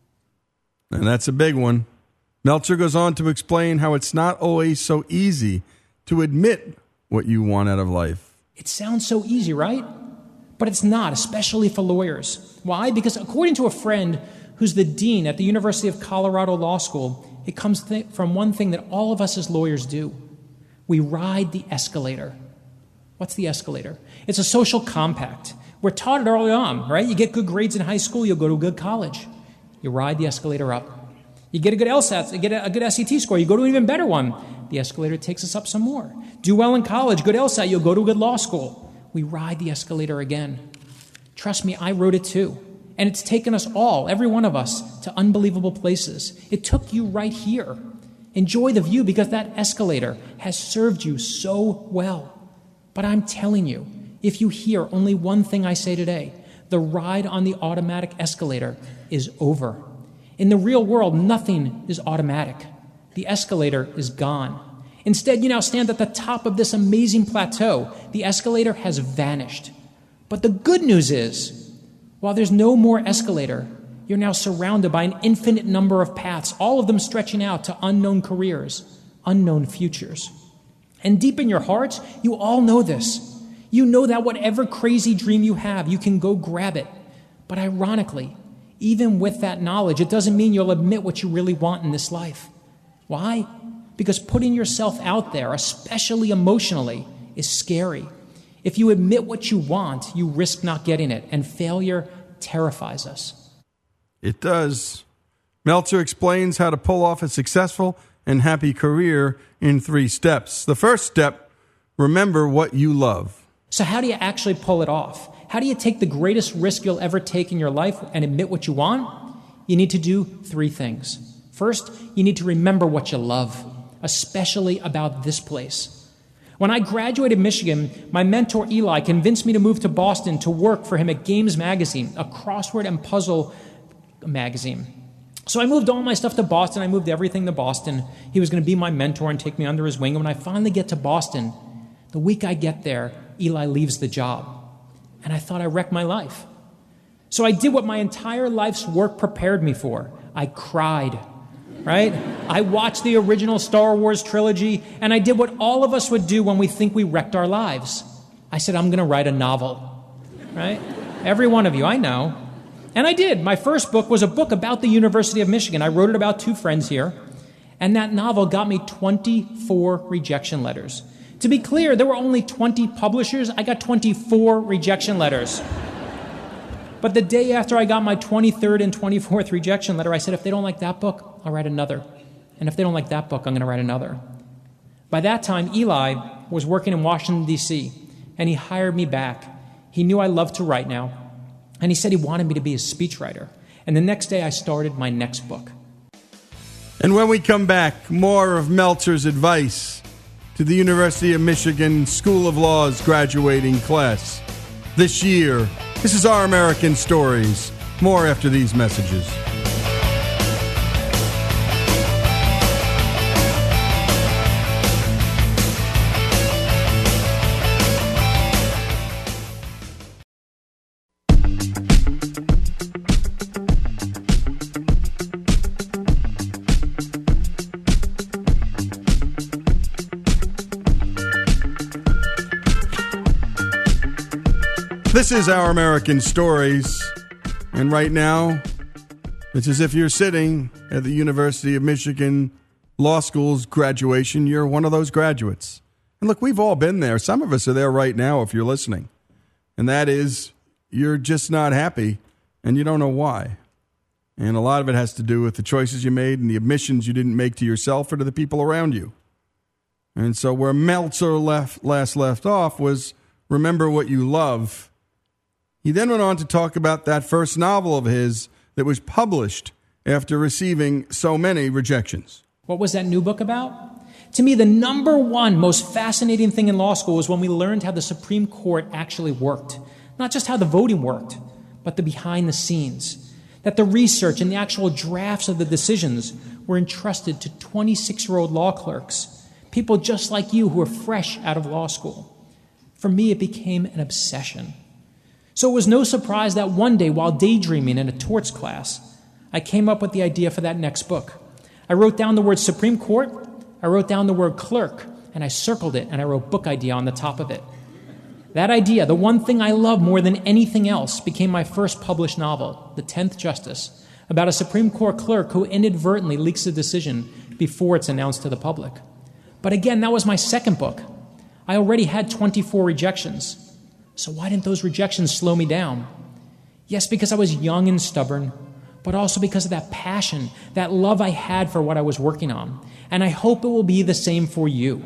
And that's a big one. Meltzer goes on to explain how it's not always so easy to admit what you want out of life. It sounds so easy, right? But it's not, especially for lawyers. Why? Because according to a friend who's the dean at the University of Colorado Law School, it comes from one thing that all of us as lawyers do. We ride the escalator. What's the escalator? It's a social compact. We're taught it early on, right? You get good grades in high school, you'll go to a good college. You ride the escalator up. You get a good LSAT, you get a good SAT score, you go to an even better one. The escalator takes us up some more. Do well in college, good LSAT, you'll go to a good law school. We ride the escalator again. Trust me, I rode it too. And it's taken us all, every one of us, to unbelievable places. It took you right here. Enjoy the view because that escalator has served you so well. But I'm telling you, if you hear only one thing I say today, the ride on the automatic escalator is over. In the real world, nothing is automatic. The escalator is gone. Instead, you now stand at the top of this amazing plateau. The escalator has vanished. But the good news is, while there's no more escalator, you're now surrounded by an infinite number of paths, all of them stretching out to unknown careers, unknown futures. And deep in your hearts, you all know this. You know that whatever crazy dream you have, you can go grab it. But ironically, even with that knowledge, it doesn't mean you'll admit what you really want in this life. Why? Because putting yourself out there, especially emotionally, is scary. If you admit what you want, you risk not getting it, and failure terrifies us. It does. Meltzer explains how to pull off a successful and happy career in 3 steps. The first step, remember what you love. So how do you actually pull it off? How do you take the greatest risk you'll ever take in your life and admit what you want? You need to do 3 things. First, you need to remember what you love, especially about this place. When I graduated Michigan, my mentor Eli convinced me to move to Boston to work for him at Games Magazine, a crossword and puzzle magazine. So I moved all my stuff to Boston. I moved everything to Boston. He was going to be my mentor and take me under his wing. And when I finally get to Boston, the week I get there, Eli leaves the job. And I thought I wrecked my life. So I did what my entire life's work prepared me for. I cried. Right? I watched the original Star Wars trilogy, and I did what all of us would do when we think we wrecked our lives. I said, I'm going to write a novel. Right? Every one of you, I know. And I did. My first book was a book about the University of Michigan. I wrote it about 2 friends here, and that novel got me 24 rejection letters. To be clear, there were only 20 publishers. I got 24 rejection letters. But the day after I got my 23rd and 24th rejection letter, I said, if they don't like that book, I'll write another. And if they don't like that book, I'm going to write another. By that time, Eli was working in Washington, D.C., and he hired me back. He knew I loved to write now, and he said he wanted me to be his speechwriter. And the next day, I started my next book. And when we come back, more of Meltzer's advice to the University of Michigan School of Law's graduating class this year. This is Our American Stories. More after these messages. This is Our American Stories, and right now, it's as if you're sitting at the University of Michigan Law School's graduation. You're one of those graduates. And look, we've all been there. Some of us are there right now if you're listening. And that is, you're just not happy, and you don't know why. And a lot of it has to do with the choices you made and the admissions you didn't make to yourself or to the people around you. And so where Meltzer last left off was remember what you love. He then went on to talk about that first novel of his that was published after receiving so many rejections. What was that new book about? To me, the number one most fascinating thing in law school was when we learned how the Supreme Court actually worked. Not just how the voting worked, but the behind the scenes. That the research and the actual drafts of the decisions were entrusted to 26-year-old law clerks, people just like you who are fresh out of law school. For me, it became an obsession. So it was no surprise that one day, while daydreaming in a torts class, I came up with the idea for that next book. I wrote down the word Supreme Court, I wrote down the word clerk, and I circled it, and I wrote book idea on the top of it. That idea, the one thing I love more than anything else, became my first published novel, The 10th Justice, about a Supreme Court clerk who inadvertently leaks a decision before it's announced to the public. But again, that was my second book. I already had 24 rejections. So why didn't those rejections slow me down? Yes, because I was young and stubborn, but also because of that passion, that love I had for what I was working on. And I hope it will be the same for you.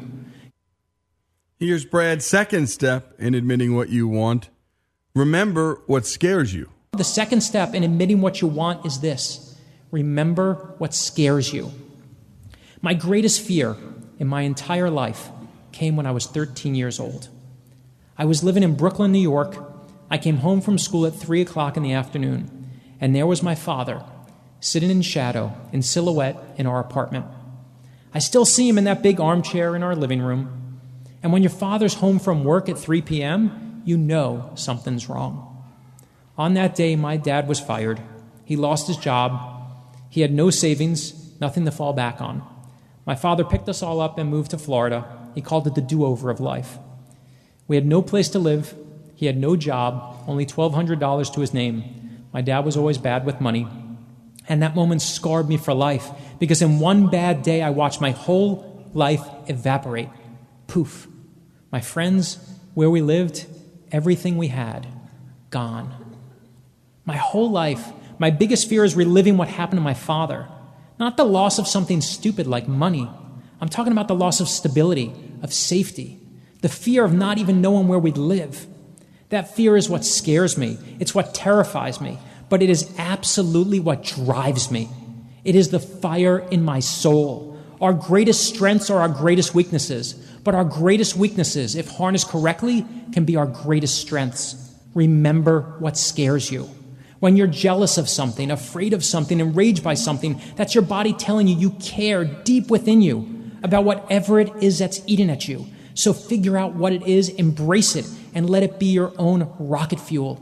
Here's Brad's second step in admitting what you want. Remember what scares you. The second step in admitting what you want is this. Remember what scares you. My greatest fear in my entire life came when I was 13 years old. I was living in Brooklyn, New York. I came home from school at 3 o'clock in the afternoon, and there was my father, sitting in shadow, in silhouette, in our apartment. I still see him in that big armchair in our living room. And when your father's home from work at 3 p.m., you know something's wrong. On that day, my dad was fired. He lost his job. He had no savings, nothing to fall back on. My father picked us all up and moved to Florida. He called it the do-over of life. We had no place to live. He had no job, only $1,200 to his name. My dad was always bad with money. And that moment scarred me for life, because in one bad day, I watched my whole life evaporate. Poof. My friends, where we lived, everything we had, gone. My whole life, my biggest fear is reliving what happened to my father. Not the loss of something stupid like money. I'm talking about the loss of stability, of safety. The fear of not even knowing where we'd live. That fear is what scares me. It's what terrifies me. But it is absolutely what drives me. It is the fire in my soul. Our greatest strengths are our greatest weaknesses. But our greatest weaknesses, if harnessed correctly, can be our greatest strengths. Remember what scares you. When you're jealous of something, afraid of something, enraged by something, that's your body telling you care deep within you about whatever it is that's eating at you. So figure out what it is, embrace it, and let it be your own rocket fuel.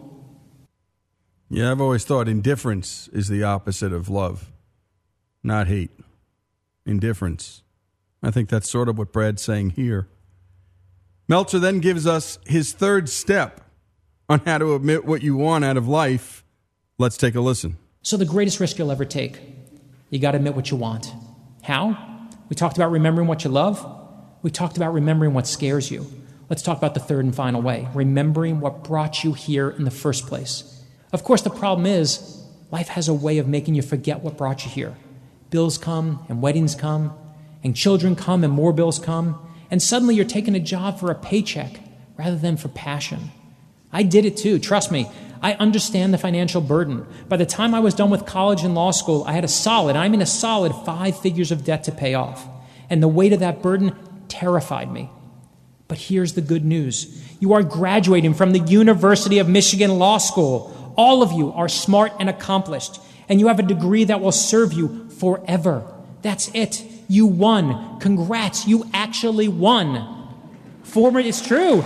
Yeah, I've always thought indifference is the opposite of love, not hate. Indifference. I think that's sort of what Brad's saying here. Meltzer then gives us his third step on how to admit what you want out of life. Let's take a listen. So the greatest risk you'll ever take, you got to admit what you want. How? We talked about remembering what you love. We talked about remembering what scares you. Let's talk about the third and final way, remembering what brought you here in the first place. Of course, the problem is life has a way of making you forget what brought you here. Bills come and weddings come and children come and more bills come, and suddenly you're taking a job for a paycheck rather than for passion. I did it too, trust me. I understand the financial burden. By the time I was done with college and law school, I'm in a solid 5 figures of debt to pay off. And the weight of that burden terrified me. But here's the good news. You are graduating from the University of Michigan Law School. All of you are smart and accomplished, and you have a degree that will serve you forever. That's it. You won. Congrats. You actually won. It's true.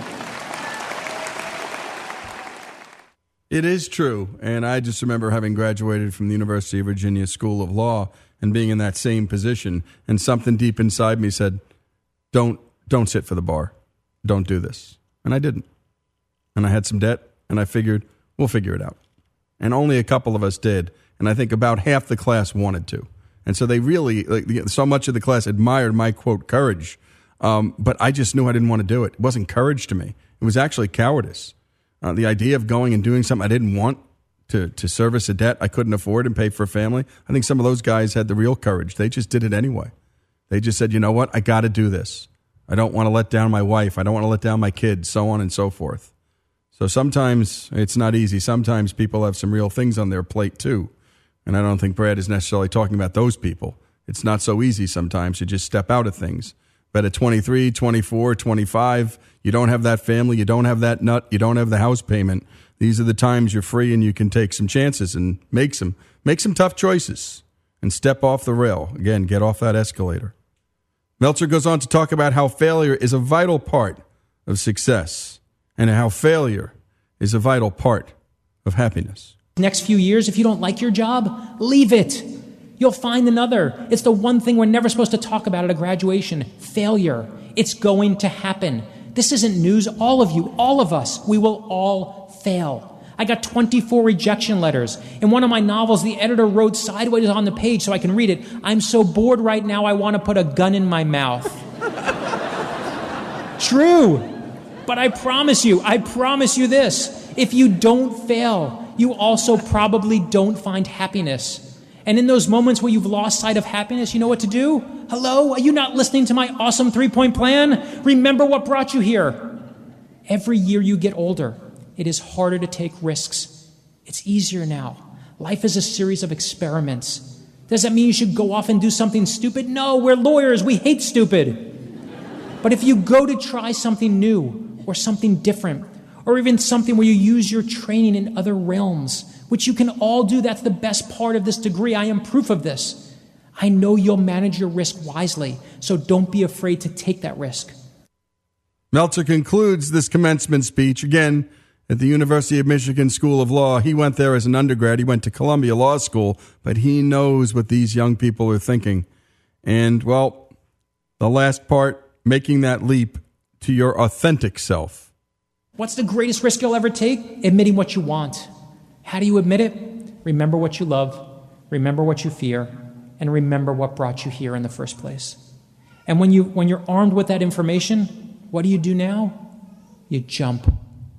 It is true, and I just remember having graduated from the University of Virginia School of Law and being in that same position, and something deep inside me said, don't sit for the bar. Don't do this. And I didn't. And I had some debt, and I figured, we'll figure it out. And only a couple of us did, and I think about half the class wanted to. And so they really, so much of the class admired my, quote, courage. But I just knew I didn't want to do it. It wasn't courage to me. It was actually cowardice. The idea of going and doing something I didn't want to service a debt I couldn't afford and pay for a family. I think some of those guys had the real courage. They just did it anyway. They just said, you know what? I got to do this. I don't want to let down my wife. I don't want to let down my kids, so on and so forth. So sometimes it's not easy. Sometimes people have some real things on their plate too. And I don't think Brad is necessarily talking about those people. It's not so easy sometimes to just step out of things. But at 23, 24, 25, you don't have that family, you don't have that nut, you don't have the house payment. These are the times you're free and you can take some chances and make some tough choices and step off the rail. Again, get off that escalator. Meltzer goes on to talk about how failure is a vital part of success and how failure is a vital part of happiness. Next few years, if you don't like your job, leave it. You'll find another. It's the one thing we're never supposed to talk about at a graduation. Failure. It's going to happen. This isn't news. All of you, all of us, we will all fail. I got 24 rejection letters. In one of my novels, the editor wrote sideways on the page so I can read it, "I'm so bored right now, I want to put a gun in my mouth." True. But I promise you this. If you don't fail, you also probably don't find happiness. And in those moments where you've lost sight of happiness, you know what to do? Hello? Are you not listening to my awesome 3-point plan? Remember what brought you here. Every year you get older, it is harder to take risks. It's easier now. Life is a series of experiments. Does that mean you should go off and do something stupid? No, we're lawyers. We hate stupid. But if you go to try something new or something different, or even something where you use your training in other realms, which you can all do, that's the best part of this degree. I am proof of this. I know you'll manage your risk wisely, so don't be afraid to take that risk. Meltzer concludes this commencement speech, again, at the University of Michigan School of Law. He went there as an undergrad. He went to Columbia Law School, but he knows what these young people are thinking. And, well, the last part, making that leap to your authentic self. What's the greatest risk you'll ever take? Admitting what you want. How do you admit it? Remember what you love, remember what you fear, and remember what brought you here in the first place. And when you're armed with that information, what do you do now? You jump.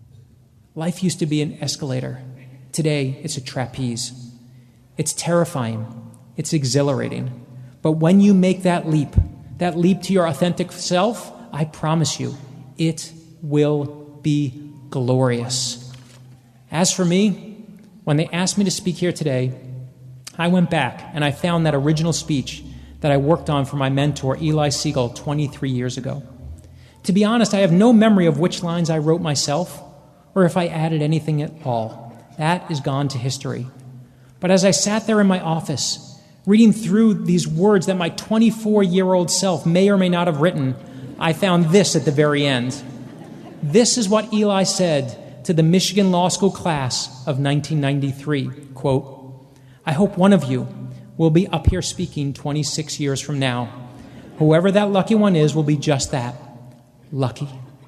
Life used to be an escalator. Today, it's a trapeze. It's terrifying. It's exhilarating. But when you make that leap to your authentic self, I promise you, it will be glorious. As for me, when they asked me to speak here today, I went back and I found that original speech that I worked on for my mentor, Eli Siegel, 23 years ago. To be honest, I have no memory of which lines I wrote myself or if I added anything at all. That is gone to history. But as I sat there in my office, reading through these words that my 24-year-old self may or may not have written, I found this at the very end. This is what Eli said to the Michigan Law School class of 1993, quote, "I hope one of you will be up here speaking 26 years from now. Whoever that lucky one is will be just that, lucky."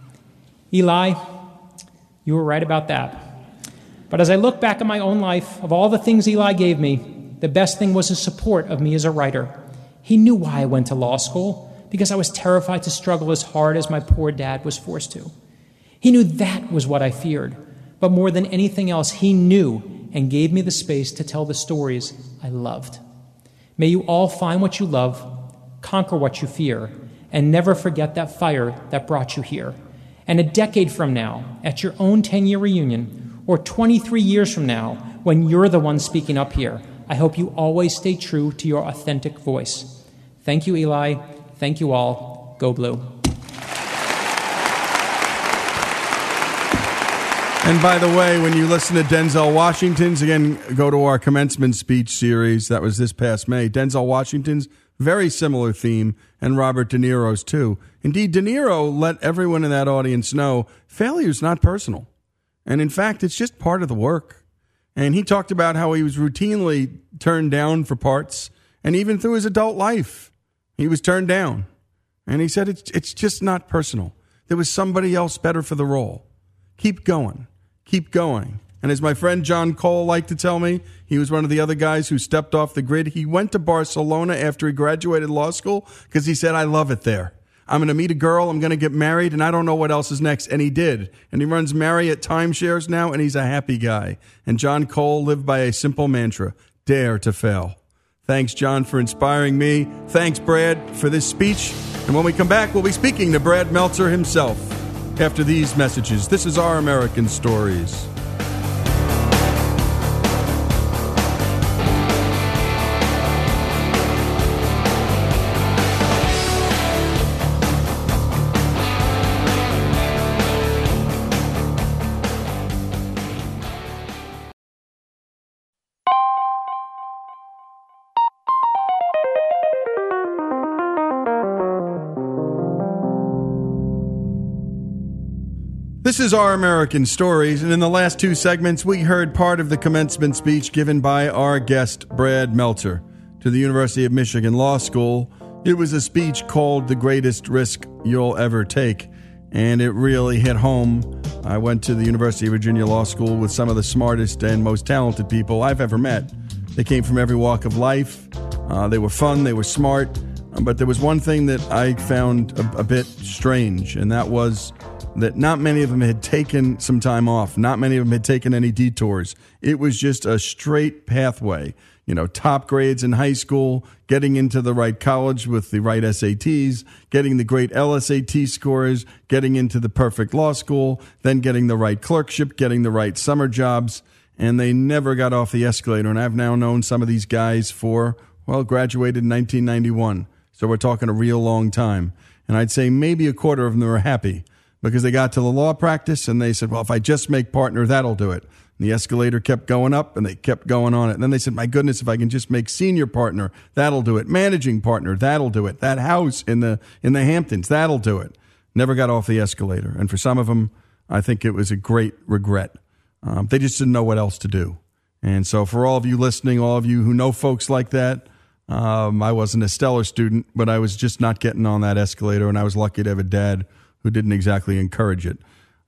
Eli, you were right about that. But as I look back at my own life, of all the things Eli gave me, the best thing was his support of me as a writer. He knew why I went to law school, because I was terrified to struggle as hard as my poor dad was forced to. He knew that was what I feared. But more than anything else, he knew and gave me the space to tell the stories I loved. May you all find what you love, conquer what you fear, and never forget that fire that brought you here. And a decade from now, at your own 10-year reunion, or 23 years from now, when you're the one speaking up here, I hope you always stay true to your authentic voice. Thank you, Eli. Thank you all. Go Blue. And by the way, when you listen to Denzel Washington's, again, go to our commencement speech series. That was this past May. Denzel Washington's, very similar theme, and Robert De Niro's too. Indeed, De Niro let everyone in that audience know failure's not personal. And in fact, it's just part of the work. And he talked about how he was routinely turned down for parts. And even through his adult life, he was turned down. And he said, it's just not personal. There was somebody else better for the role. Keep going. Keep going. And as my friend John Cole liked to tell me, he was one of the other guys who stepped off the grid. He went to Barcelona after he graduated law school because he said, I love it there. I'm going to meet a girl, I'm going to get married, and I don't know what else is next. And he did. And he runs Marriott Timeshares now, and he's a happy guy. And John Cole lived by a simple mantra: dare to fail. Thanks, John, for inspiring me. Thanks, Brad, for this speech. And when we come back, we'll be speaking to Brad Meltzer himself after these messages. This is Our American Stories. This is Our American Stories, and in the last two segments, we heard part of the commencement speech given by our guest, Brad Meltzer, to the University of Michigan Law School. It was a speech called The Greatest Risk You'll Ever Take, and it really hit home. I went to the University of Virginia Law School with some of the smartest and most talented people I've ever met. They came from every walk of life. They were fun, they were smart, but there was one thing that I found a bit strange, and that was that not many of them had taken some time off. Not many of them had taken any detours. It was just a straight pathway. You know, top grades in high school, getting into the right college with the right SATs, getting the great LSAT scores, getting into the perfect law school, then getting the right clerkship, getting the right summer jobs, and they never got off the escalator. And I've now known some of these guys for, well, graduated in 1991. So we're talking a real long time. And I'd say maybe a quarter of them were happy, because they got to the law practice and they said, well, if I just make partner, that'll do it. And the escalator kept going up and they kept going on it. And then they said, my goodness, if I can just make senior partner, that'll do it. Managing partner, that'll do it. That house in the Hamptons, that'll do it. Never got off the escalator. And for some of them, I think it was a great regret. They just didn't know what else to do. And so for all of you listening, all of you who know folks like that, I wasn't a stellar student, but I was just not getting on that escalator. And I was lucky to have a dad who didn't exactly encourage it.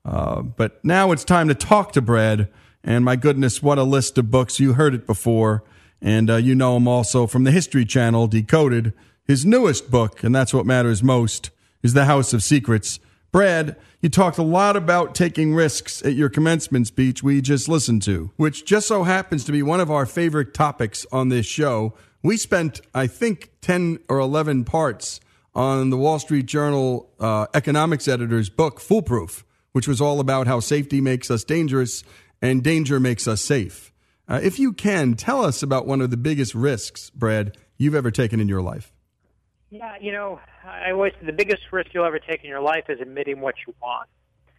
But now it's time to talk to Brad. And my goodness, what a list of books. You heard it before. And you know him also from the History Channel, Decoded. His newest book, and that's what matters most, is The House of Secrets. Brad, you talked a lot about taking risks at your commencement speech we just listened to, which just so happens to be one of our favorite topics on this show. We spent, I think, 10 or 11 parts on the Wall Street Journal economics editor's book, Foolproof, which was all about how safety makes us dangerous and danger makes us safe. If you can, tell us about one of the biggest risks, Brad, you've ever taken in your life. Yeah, you know, I always say the biggest risk you'll ever take in your life is admitting what you want.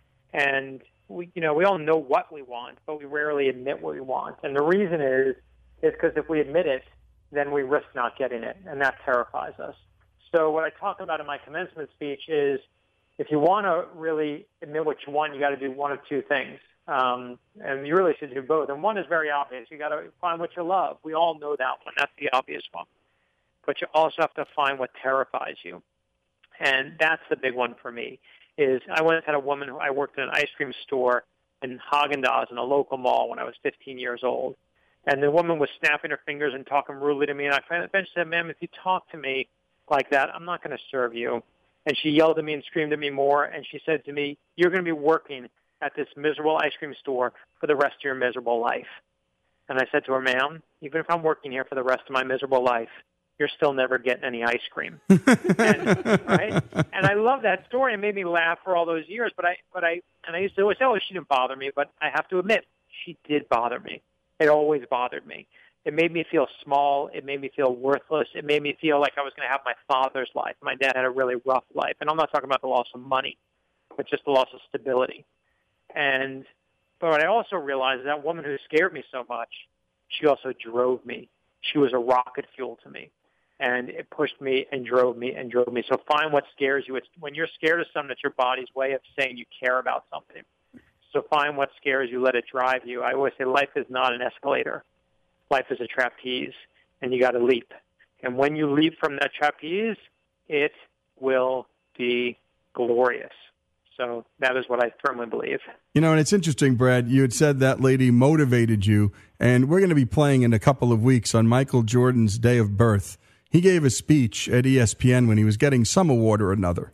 And we all know what we want, but we rarely admit what we want. And the reason is because if we admit it, then we risk not getting it, and that terrifies us. So what I talk about in my commencement speech is if you want to really admit what you want, you got to do one of two things. And you really should do both. And one is very obvious. You got to find what you love. We all know that one. That's the obvious one. But you also have to find what terrifies you. And that's the big one for me, is I once had a woman who I worked in an ice cream store in Haagen-Dazs in a local mall when I was 15 years old. And the woman was snapping her fingers and talking rudely to me. And I eventually said, ma'am, if you talk to me like that, I'm not going to serve you. And she yelled at me and screamed at me more. And she said to me, you're going to be working at this miserable ice cream store for the rest of your miserable life. And I said to her, ma'am, even if I'm working here for the rest of my miserable life, you're still never getting any ice cream. Right? And I love that story. It made me laugh for all those years. But I used to always say, oh, she didn't bother me. But I have to admit, she did bother me. It always bothered me. It made me feel small. It made me feel worthless. It made me feel like I was going to have my father's life. My dad had a really rough life. And I'm not talking about the loss of money, but just the loss of stability. But what I also realized is that woman who scared me so much, she also drove me. She was a rocket fuel to me. And it pushed me and drove me and drove me. So find what scares you. It's when you're scared of something, it's your body's way of saying you care about something. So find what scares you, let it drive you. I always say life is not an escalator. Life is a trapeze, and you got to leap. And when you leap from that trapeze, it will be glorious. So that is what I firmly believe. You know, and it's interesting, Brad, you had said that lady motivated you, and we're going to be playing in a couple of weeks on Michael Jordan's day of birth. He gave a speech at ESPN when he was getting some award or another.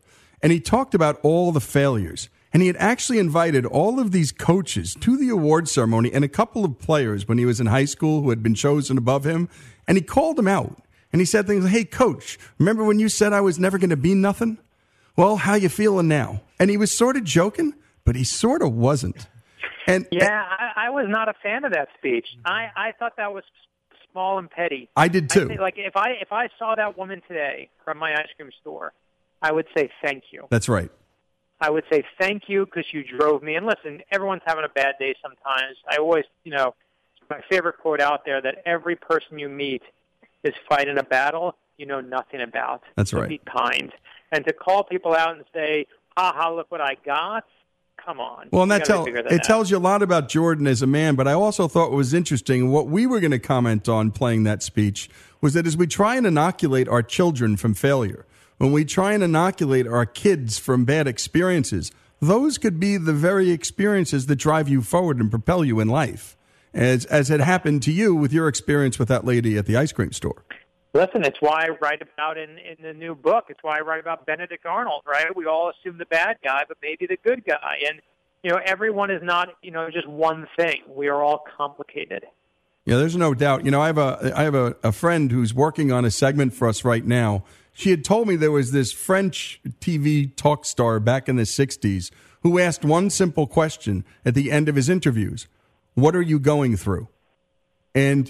and he talked about all the failures. And he had actually invited all of these coaches to the award ceremony and a couple of players when he was in high school who had been chosen above him. And he called them out. And he said things like, hey, coach, remember when you said I was never going to be nothing? Well, how you feeling now? And he was sort of joking, but he sort of wasn't. And I was not a fan of that speech. I thought that was small and petty. I did too. Like if I saw that woman today from my ice cream store, I would say thank you. That's right. I would say thank you because you drove me. And listen, everyone's having a bad day sometimes. I always, my favorite quote out there that every person you meet is fighting a battle you know nothing about. That's So right. Be kind. And to call people out and say, look what I got, come on. Well, and You that gotta figure that out. tells you a lot about Jordan as a man, but I also thought what was interesting, what we were going to comment on playing that speech, was that as we try and inoculate our children from failure, when we try and inoculate our kids from bad experiences, those could be the very experiences that drive you forward and propel you in life, as had happened to you with your experience with that lady at the ice cream store. Listen, it's why I write about in the new book. It's why I write about Benedict Arnold, right? We all assume the bad guy, but maybe the good guy. And, everyone is not, just one thing. We are all complicated. Yeah, there's no doubt. I have a friend who's working on a segment for us right now. She had told me there was this French TV talk star back in the 60s who asked one simple question at the end of his interviews. What are you going through? And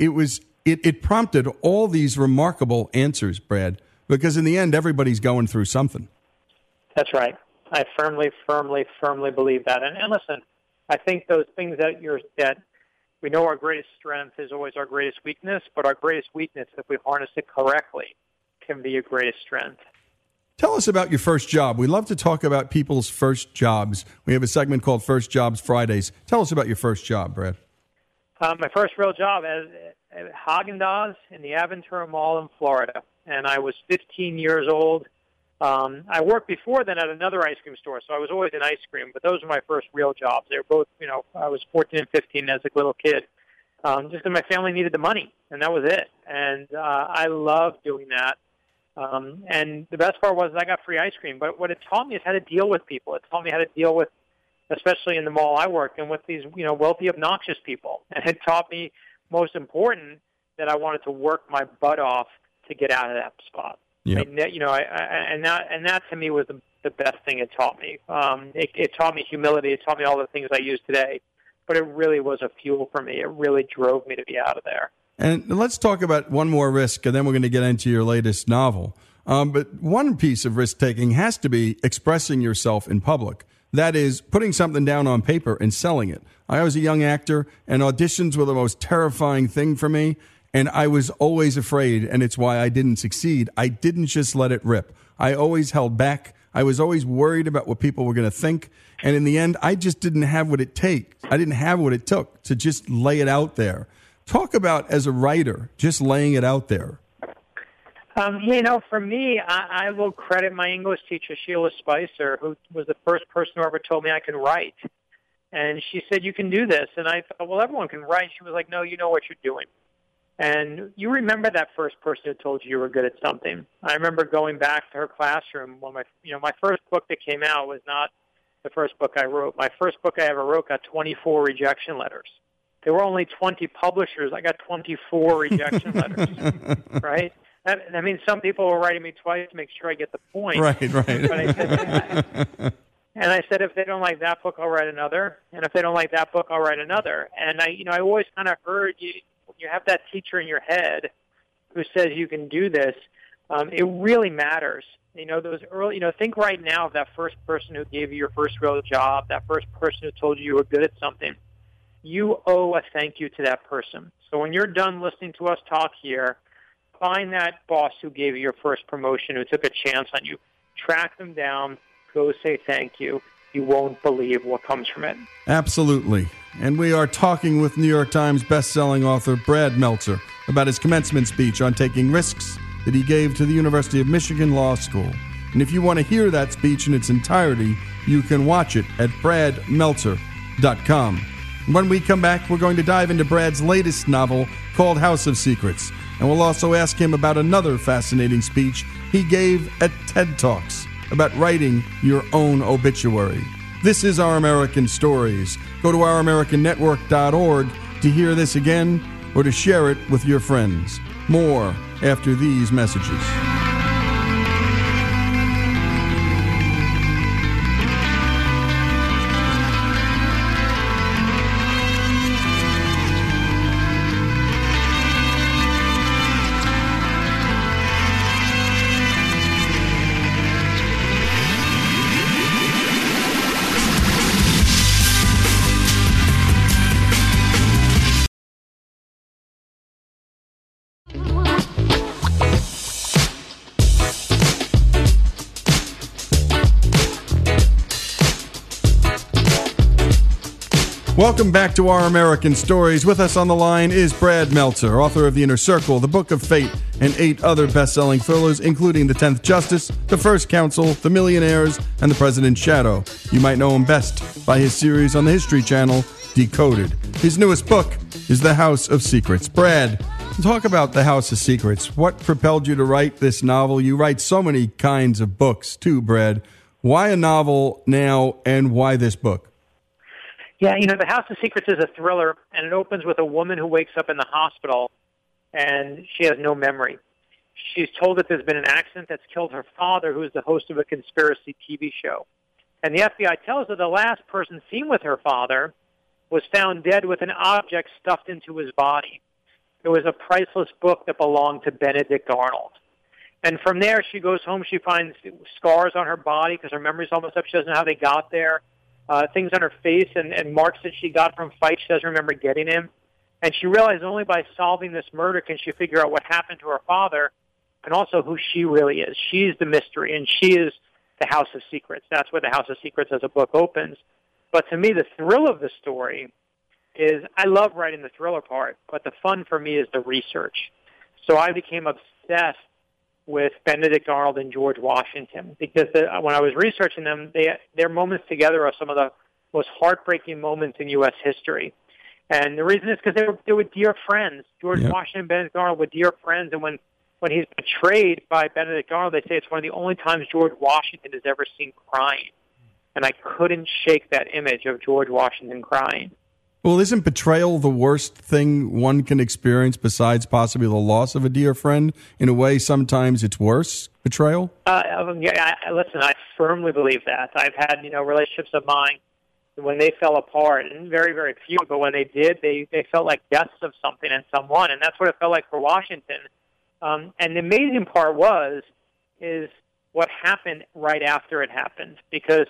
it prompted all these remarkable answers, Brad, because in the end, everybody's going through something. That's right. I firmly believe that. And listen, I think those things that we know our greatest strength is always our greatest weakness, but our greatest weakness, if we harness it correctly, can be your greatest strength. Tell us about your first job. We love to talk about people's first jobs. We have a segment called First Jobs Fridays. Tell us about your first job, Brad. My first real job at Haagen-Dazs in the Aventura Mall in Florida, and I was 15 years old. I worked before then at another ice cream store, so I was always in ice cream, but those were my first real jobs. They were both, I was 14 and 15 as a little kid, just because my family needed the money, and that was it. And I loved doing that. And the best part was I got free ice cream, but what it taught me is how to deal with people. It taught me how to deal with, especially in the mall I worked in, with these, wealthy, obnoxious people. And it taught me, most important, that I wanted to work my butt off to get out of that spot. Yep. And that to me was the best thing it taught me. It taught me humility. It taught me all the things I use today. But it really was a fuel for me. It really drove me to be out of there. And let's talk about one more risk, and then we're going to get into your latest novel. But one piece of risk-taking has to be expressing yourself in public. That is, putting something down on paper and selling it. I was a young actor, and auditions were the most terrifying thing for me, and I was always afraid, and it's why I didn't succeed. I didn't just let it rip. I always held back. I was always worried about what people were going to think, and in the end, I just didn't have what it takes. I didn't have what it took to just lay it out there. Talk about, as a writer, just laying it out there. For me, I will credit my English teacher, Sheila Spicer, who was the first person who ever told me I can write. And she said, you can do this. And I thought, well, everyone can write. She was like, no, you know what you're doing. And you remember that first person who told you were good at something. I remember going back to her classroom when my first book that came out was not the first book I wrote. My first book I ever wrote got 24 rejection letters. There were only 20 publishers. I got 24 rejection letters, right? I mean, some people were writing me twice to make sure I get the point. Right. But I said, if they don't like that book, I'll write another. And if they don't like that book, I'll write another. And I always kind of heard you have that teacher in your head who says you can do this. It really matters. Those early, think right now of that first person who gave you your first real job, that first person who told you were good at something. You owe a thank you to that person. So when you're done listening to us talk here, find that boss who gave you your first promotion, who took a chance on you. Track them down. Go say thank you. You won't believe what comes from it. Absolutely. And we are talking with New York Times bestselling author Brad Meltzer about his commencement speech on taking risks that he gave to the University of Michigan Law School. And if you want to hear that speech in its entirety, you can watch it at bradmeltzer.com. When we come back, we're going to dive into Brad's latest novel called House of Secrets. And we'll also ask him about another fascinating speech he gave at TED Talks. about writing your own obituary. This is Our American Stories. Go to ouramericannetwork.org to hear this again or to share it with your friends. More after these messages. Welcome back to Our American Stories. With us on the line is Brad Meltzer, author of The Inner Circle, The Book of Fate, and 8 other best-selling thrillers, including The 10th Justice, The First Council, The Millionaires, and The President's Shadow. You might know him best by his series on the History Channel, Decoded. His newest book is The House of Secrets. Brad, talk about The House of Secrets. What propelled you to write this novel? You write so many kinds of books, too, Brad. Why a novel now, and why this book? Yeah, The House of Secrets is a thriller, and it opens with a woman who wakes up in the hospital, and she has no memory. She's told that there's been an accident that's killed her father, who is the host of a conspiracy TV show. And the FBI tells her the last person seen with her father was found dead with an object stuffed into his body. It was a priceless book that belonged to Benedict Arnold. And from there, she goes home. She finds scars on her body because her memory's almost up. She doesn't know how they got there. Things on her face and marks that she got from fights she doesn't remember getting in. And she realized only by solving this murder can she figure out what happened to her father and also who she really is. She's the mystery, and she is the House of Secrets. That's where the House of Secrets as a book opens. But to me, the thrill of the story is I love writing the thriller part, but the fun for me is the research. So I became obsessed with Benedict Arnold and George Washington because when I was researching them, their moments together are some of the most heartbreaking moments in U.S. history. And the reason is because they were dear friends. George Washington and Benedict Arnold were dear friends, and when he's betrayed by Benedict Arnold, they say it's one of the only times George Washington is ever seen crying. And I couldn't shake that image of George Washington crying. Well, isn't betrayal the worst thing one can experience besides possibly the loss of a dear friend? In a way, sometimes it's worse, betrayal? Listen, I firmly believe that. I've had, relationships of mine when they fell apart, and very, very few, but when they did, they felt like deaths of something and someone, and that's what it felt like for Washington. And the amazing part is what happened right after it happened, because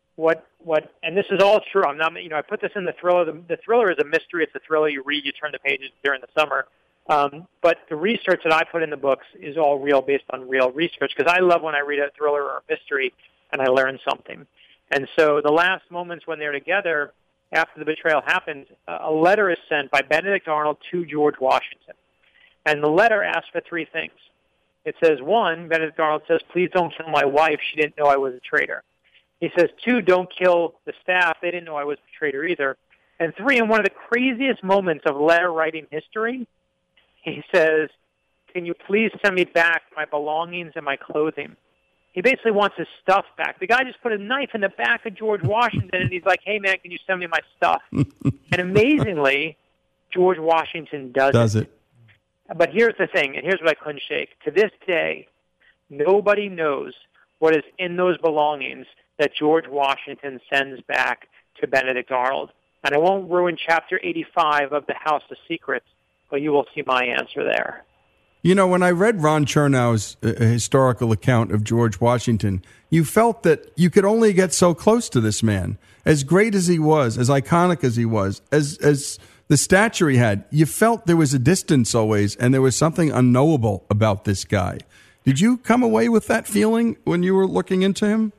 and this is all true. I'm not, I put this in the thriller. The thriller is a mystery. It's a thriller you read, you turn the pages during the summer. But the research that I put in the books is all real, based on real research, because I love when I read a thriller or a mystery and I learn something. And so the last moments when they're together, after the betrayal happens, a letter is sent by Benedict Arnold to George Washington. And the letter asks for 3 things. It says, 1, Benedict Arnold says, please don't kill my wife. She didn't know I was a traitor. He says, 2, don't kill the staff. They didn't know I was a traitor either. And 3, in one of the craziest moments of letter writing history, he says, can you please send me back my belongings and my clothing? He basically wants his stuff back. The guy just put a knife in the back of George Washington, and he's like, hey, man, can you send me my stuff? And amazingly, George Washington does it. But here's the thing, and here's what I couldn't shake. To this day, nobody knows what is in those belongings that George Washington sends back to Benedict Arnold. And I won't ruin Chapter 85 of The House of Secrets, but you will see my answer there. When I read Ron Chernow's historical account of George Washington, you felt that you could only get so close to this man. As great as he was, as iconic as he was, as the stature he had, you felt there was a distance always, and there was something unknowable about this guy. Did you come away with that feeling when you were looking into him?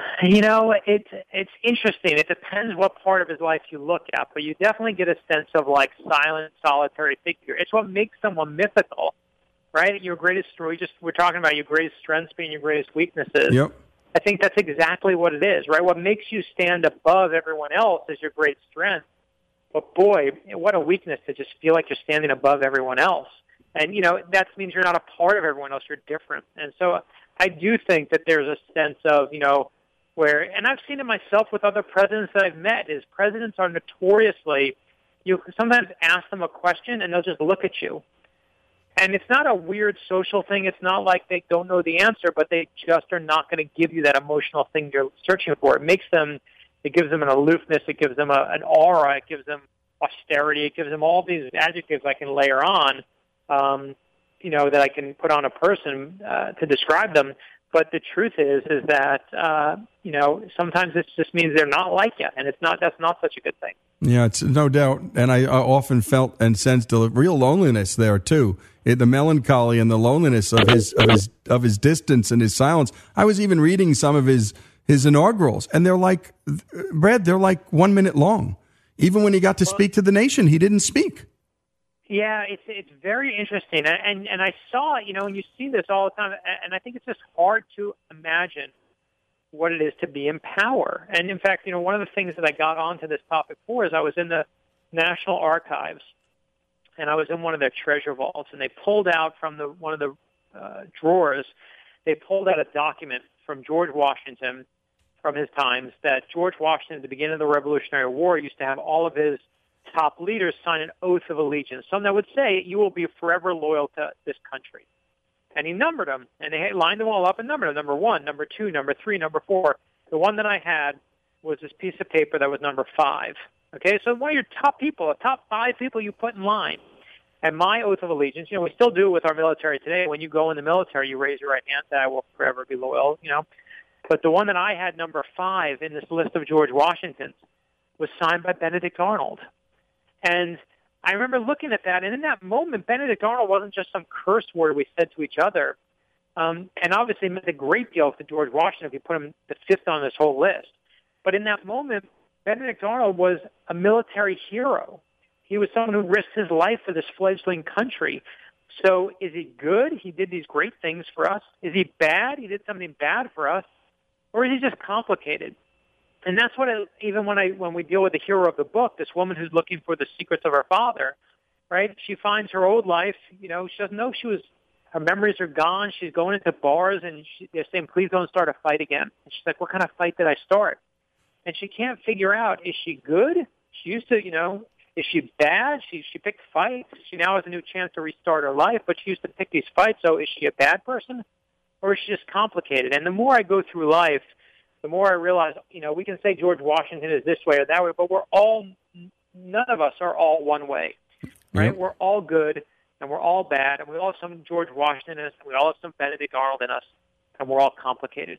It's interesting. It depends what part of his life you look at, but you definitely get a sense of silent, solitary figure. It's what makes someone mythical, right? Your greatest story, we're talking about your greatest strengths being your greatest weaknesses. Yep. I think that's exactly what it is, right? What makes you stand above everyone else is your great strength. But boy, what a weakness to just feel like you're standing above everyone else. And, that means you're not a part of everyone else. You're different. And so I do think that there's a sense of, where, and I've seen it myself with other presidents that I've met, is presidents are notoriously, you sometimes ask them a question and they'll just look at you. And it's not a weird social thing. It's not like they don't know the answer, but they just are not going to give you that emotional thing you're searching for. It gives them an aloofness. It gives them an aura. It gives them austerity. It gives them all these adjectives I can layer on, that I can put on a person to describe them. But the truth is that, sometimes it just means they're not like you, and that's not such a good thing. Yeah, it's no doubt. And I often felt and sensed a real loneliness there, too. The melancholy and the loneliness of his distance and his silence. I was even reading some of his inaugurals, and they're like, Brad, they're like 1 minute long. Even when he got to speak to the nation, he didn't speak. Yeah, it's very interesting, and I saw, and you see this all the time, and I think it's just hard to imagine what it is to be in power. And in fact, one of the things that I got onto this topic for is I was in the National Archives, and I was in one of their treasure vaults, and they pulled out from one of the drawers, they pulled out a document from George Washington from his times that George Washington at the beginning of the Revolutionary War used to have all of his top leaders sign an oath of allegiance, some that would say, you will be forever loyal to this country. And he numbered them, and they lined them all up and numbered them, number 1, number 2, number 3, number 4. The one that I had was this piece of paper that was number 5. Okay, so one of your top people, the top 5 people you put in line. And my oath of allegiance, we still do it with our military today. When you go in the military, you raise your right hand, say, I will forever be loyal, But the one that I had, number 5, in this list of George Washington's, was signed by Benedict Arnold. And I remember looking at that, and in that moment, Benedict Arnold wasn't just some curse word we said to each other. And obviously it meant a great deal to George Washington if you put him the 5th on this whole list. But in that moment, Benedict Arnold was a military hero. He was someone who risked his life for this fledgling country. So is he good? He did these great things for us. Is he bad? He did something bad for us. Or is he just complicated? And that's what even when we deal with the hero of the book, this woman who's looking for the secrets of her father, right? She finds her old life. She doesn't know her memories are gone. She's going into bars and they're saying, please don't start a fight again. And she's like, what kind of fight did I start? And she can't figure out, is she good? She used to, is she bad? She picked fights. She now has a new chance to restart her life, but she used to pick these fights. So is she a bad person or is she just complicated? And the more I go through life, the more I realize, we can say George Washington is this way or that way, but none of us are all one way, right? Yep. We're all good and we're all bad, and we all have some George Washington in us, and we all have some Benedict Arnold in us, and we're all complicated.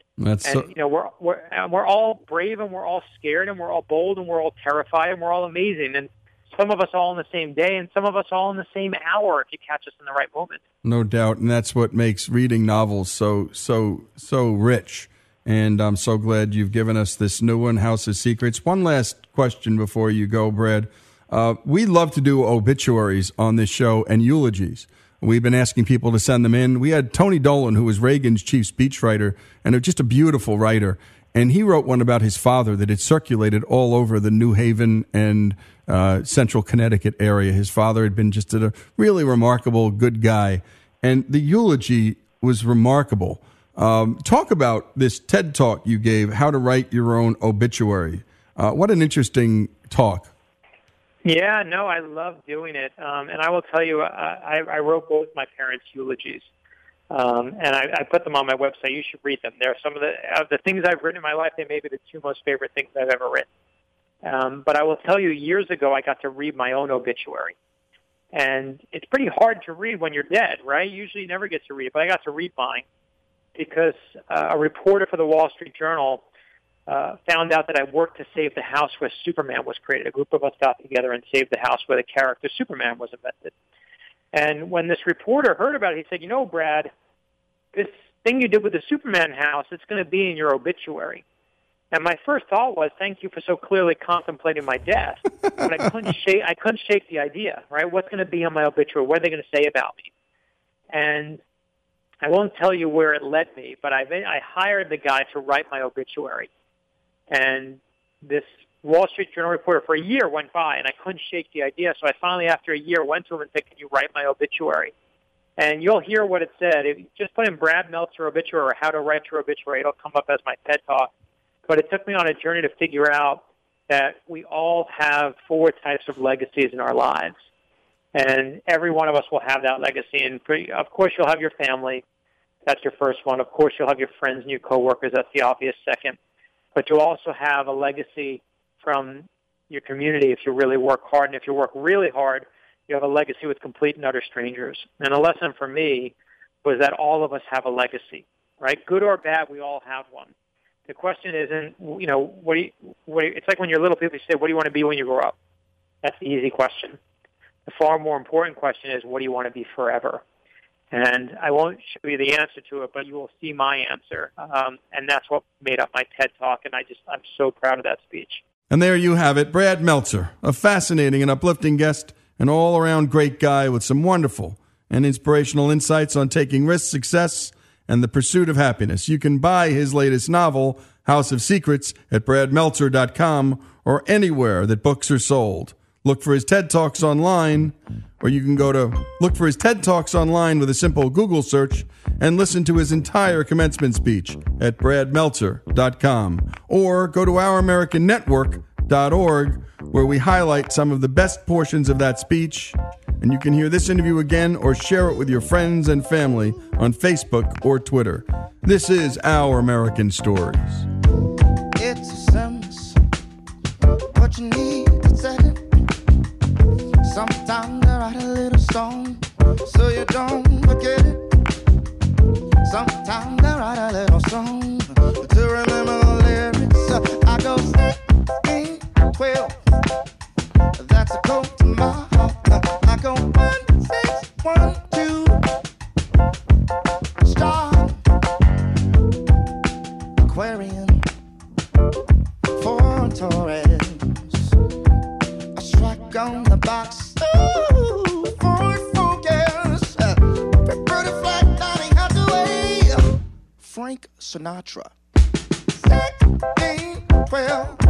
We're all brave and we're all scared and we're all bold and we're all terrified and we're all amazing, and some of us all in the same day and some of us all in the same hour if you catch us in the right moment. No doubt, and that's what makes reading novels so rich. And I'm so glad you've given us this new one, House of Secrets. One last question before you go, Brad. We love to do obituaries on this show and eulogies. We've been asking people to send them in. We had Tony Dolan, who was Reagan's chief speechwriter and just a beautiful writer. And he wrote one about his father that had circulated all over the New Haven and central Connecticut area. His father had been just a really remarkable, good guy. And the eulogy was remarkable. Talk about this TED Talk you gave, How to Write Your Own Obituary. What an interesting talk. Yeah, no, I love doing it. And I will tell you, I wrote both my parents' eulogies. And I put them on my website. You should read them. They're some of the things I've written in my life. They may be the 2 most favorite things I've ever written. But I will tell you, years ago, I got to read my own obituary. And it's pretty hard to read when you're dead, right? Usually you never get to read it, but I got to read mine because a reporter for the Wall Street Journal found out that I worked to save the house where Superman was created. A group of us got together and saved the house where the character Superman was invented. And when this reporter heard about it, he said, Brad, this thing you did with the Superman house, it's going to be in your obituary. And my first thought was, thank you for so clearly contemplating my death. But I couldn't shake the idea, right? What's going to be on my obituary? What are they going to say about me? And I won't tell you where it led me, but I hired the guy to write my obituary. And this Wall Street Journal reporter for a year went by, and I couldn't shake the idea. So I finally, after a year, went to him and said, can you write my obituary? And you'll hear what it said. If you just put in Brad Meltzer obituary or how to write your obituary, it'll come up as my TED Talk. But it took me on a journey to figure out that we all have 4 types of legacies in our lives. And every one of us will have that legacy. And of course, you'll have your family. That's your first one. Of course, you'll have your friends and your coworkers. That's the obvious second. But you'll also have a legacy from your community if you really work hard. And if you work really hard, you have a legacy with complete and utter strangers. And a lesson for me was that all of us have a legacy, right? Good or bad, we all have one. The question isn't, it's like when you're little, people say, what do you want to be when you grow up? That's the easy question. The far more important question is, what do you want to be forever? And I won't show you the answer to it, but you will see my answer. And that's what made up my TED Talk, and I'm so proud of that speech. And there you have it, Brad Meltzer, a fascinating and uplifting guest, an all-around great guy with some wonderful and inspirational insights on taking risks, success, and the pursuit of happiness. You can buy his latest novel, House of Secrets, at bradmeltzer.com or anywhere that books are sold. Look for his TED Talks online, or you can go to look for his TED Talks online with a simple Google search and listen to his entire commencement speech at bradmeltzer.com, or go to ouramericannetwork.org, where we highlight some of the best portions of that speech, and you can hear this interview again or share it with your friends and family on Facebook or Twitter. This is Our American Stories. It's a sense, what you need to set it. Sometimes I write a little song so you don't forget it. Sometimes I write a little song to remember the lyrics. I go 16, 12. That's a code to my heart. I go 1, 6, 1, 2. Star. Aquarian. For Taurus. A strike on the box. Ooh, Ford Focus. Pretty flat Donny Hathaway. Frank Sinatra. 16, 12.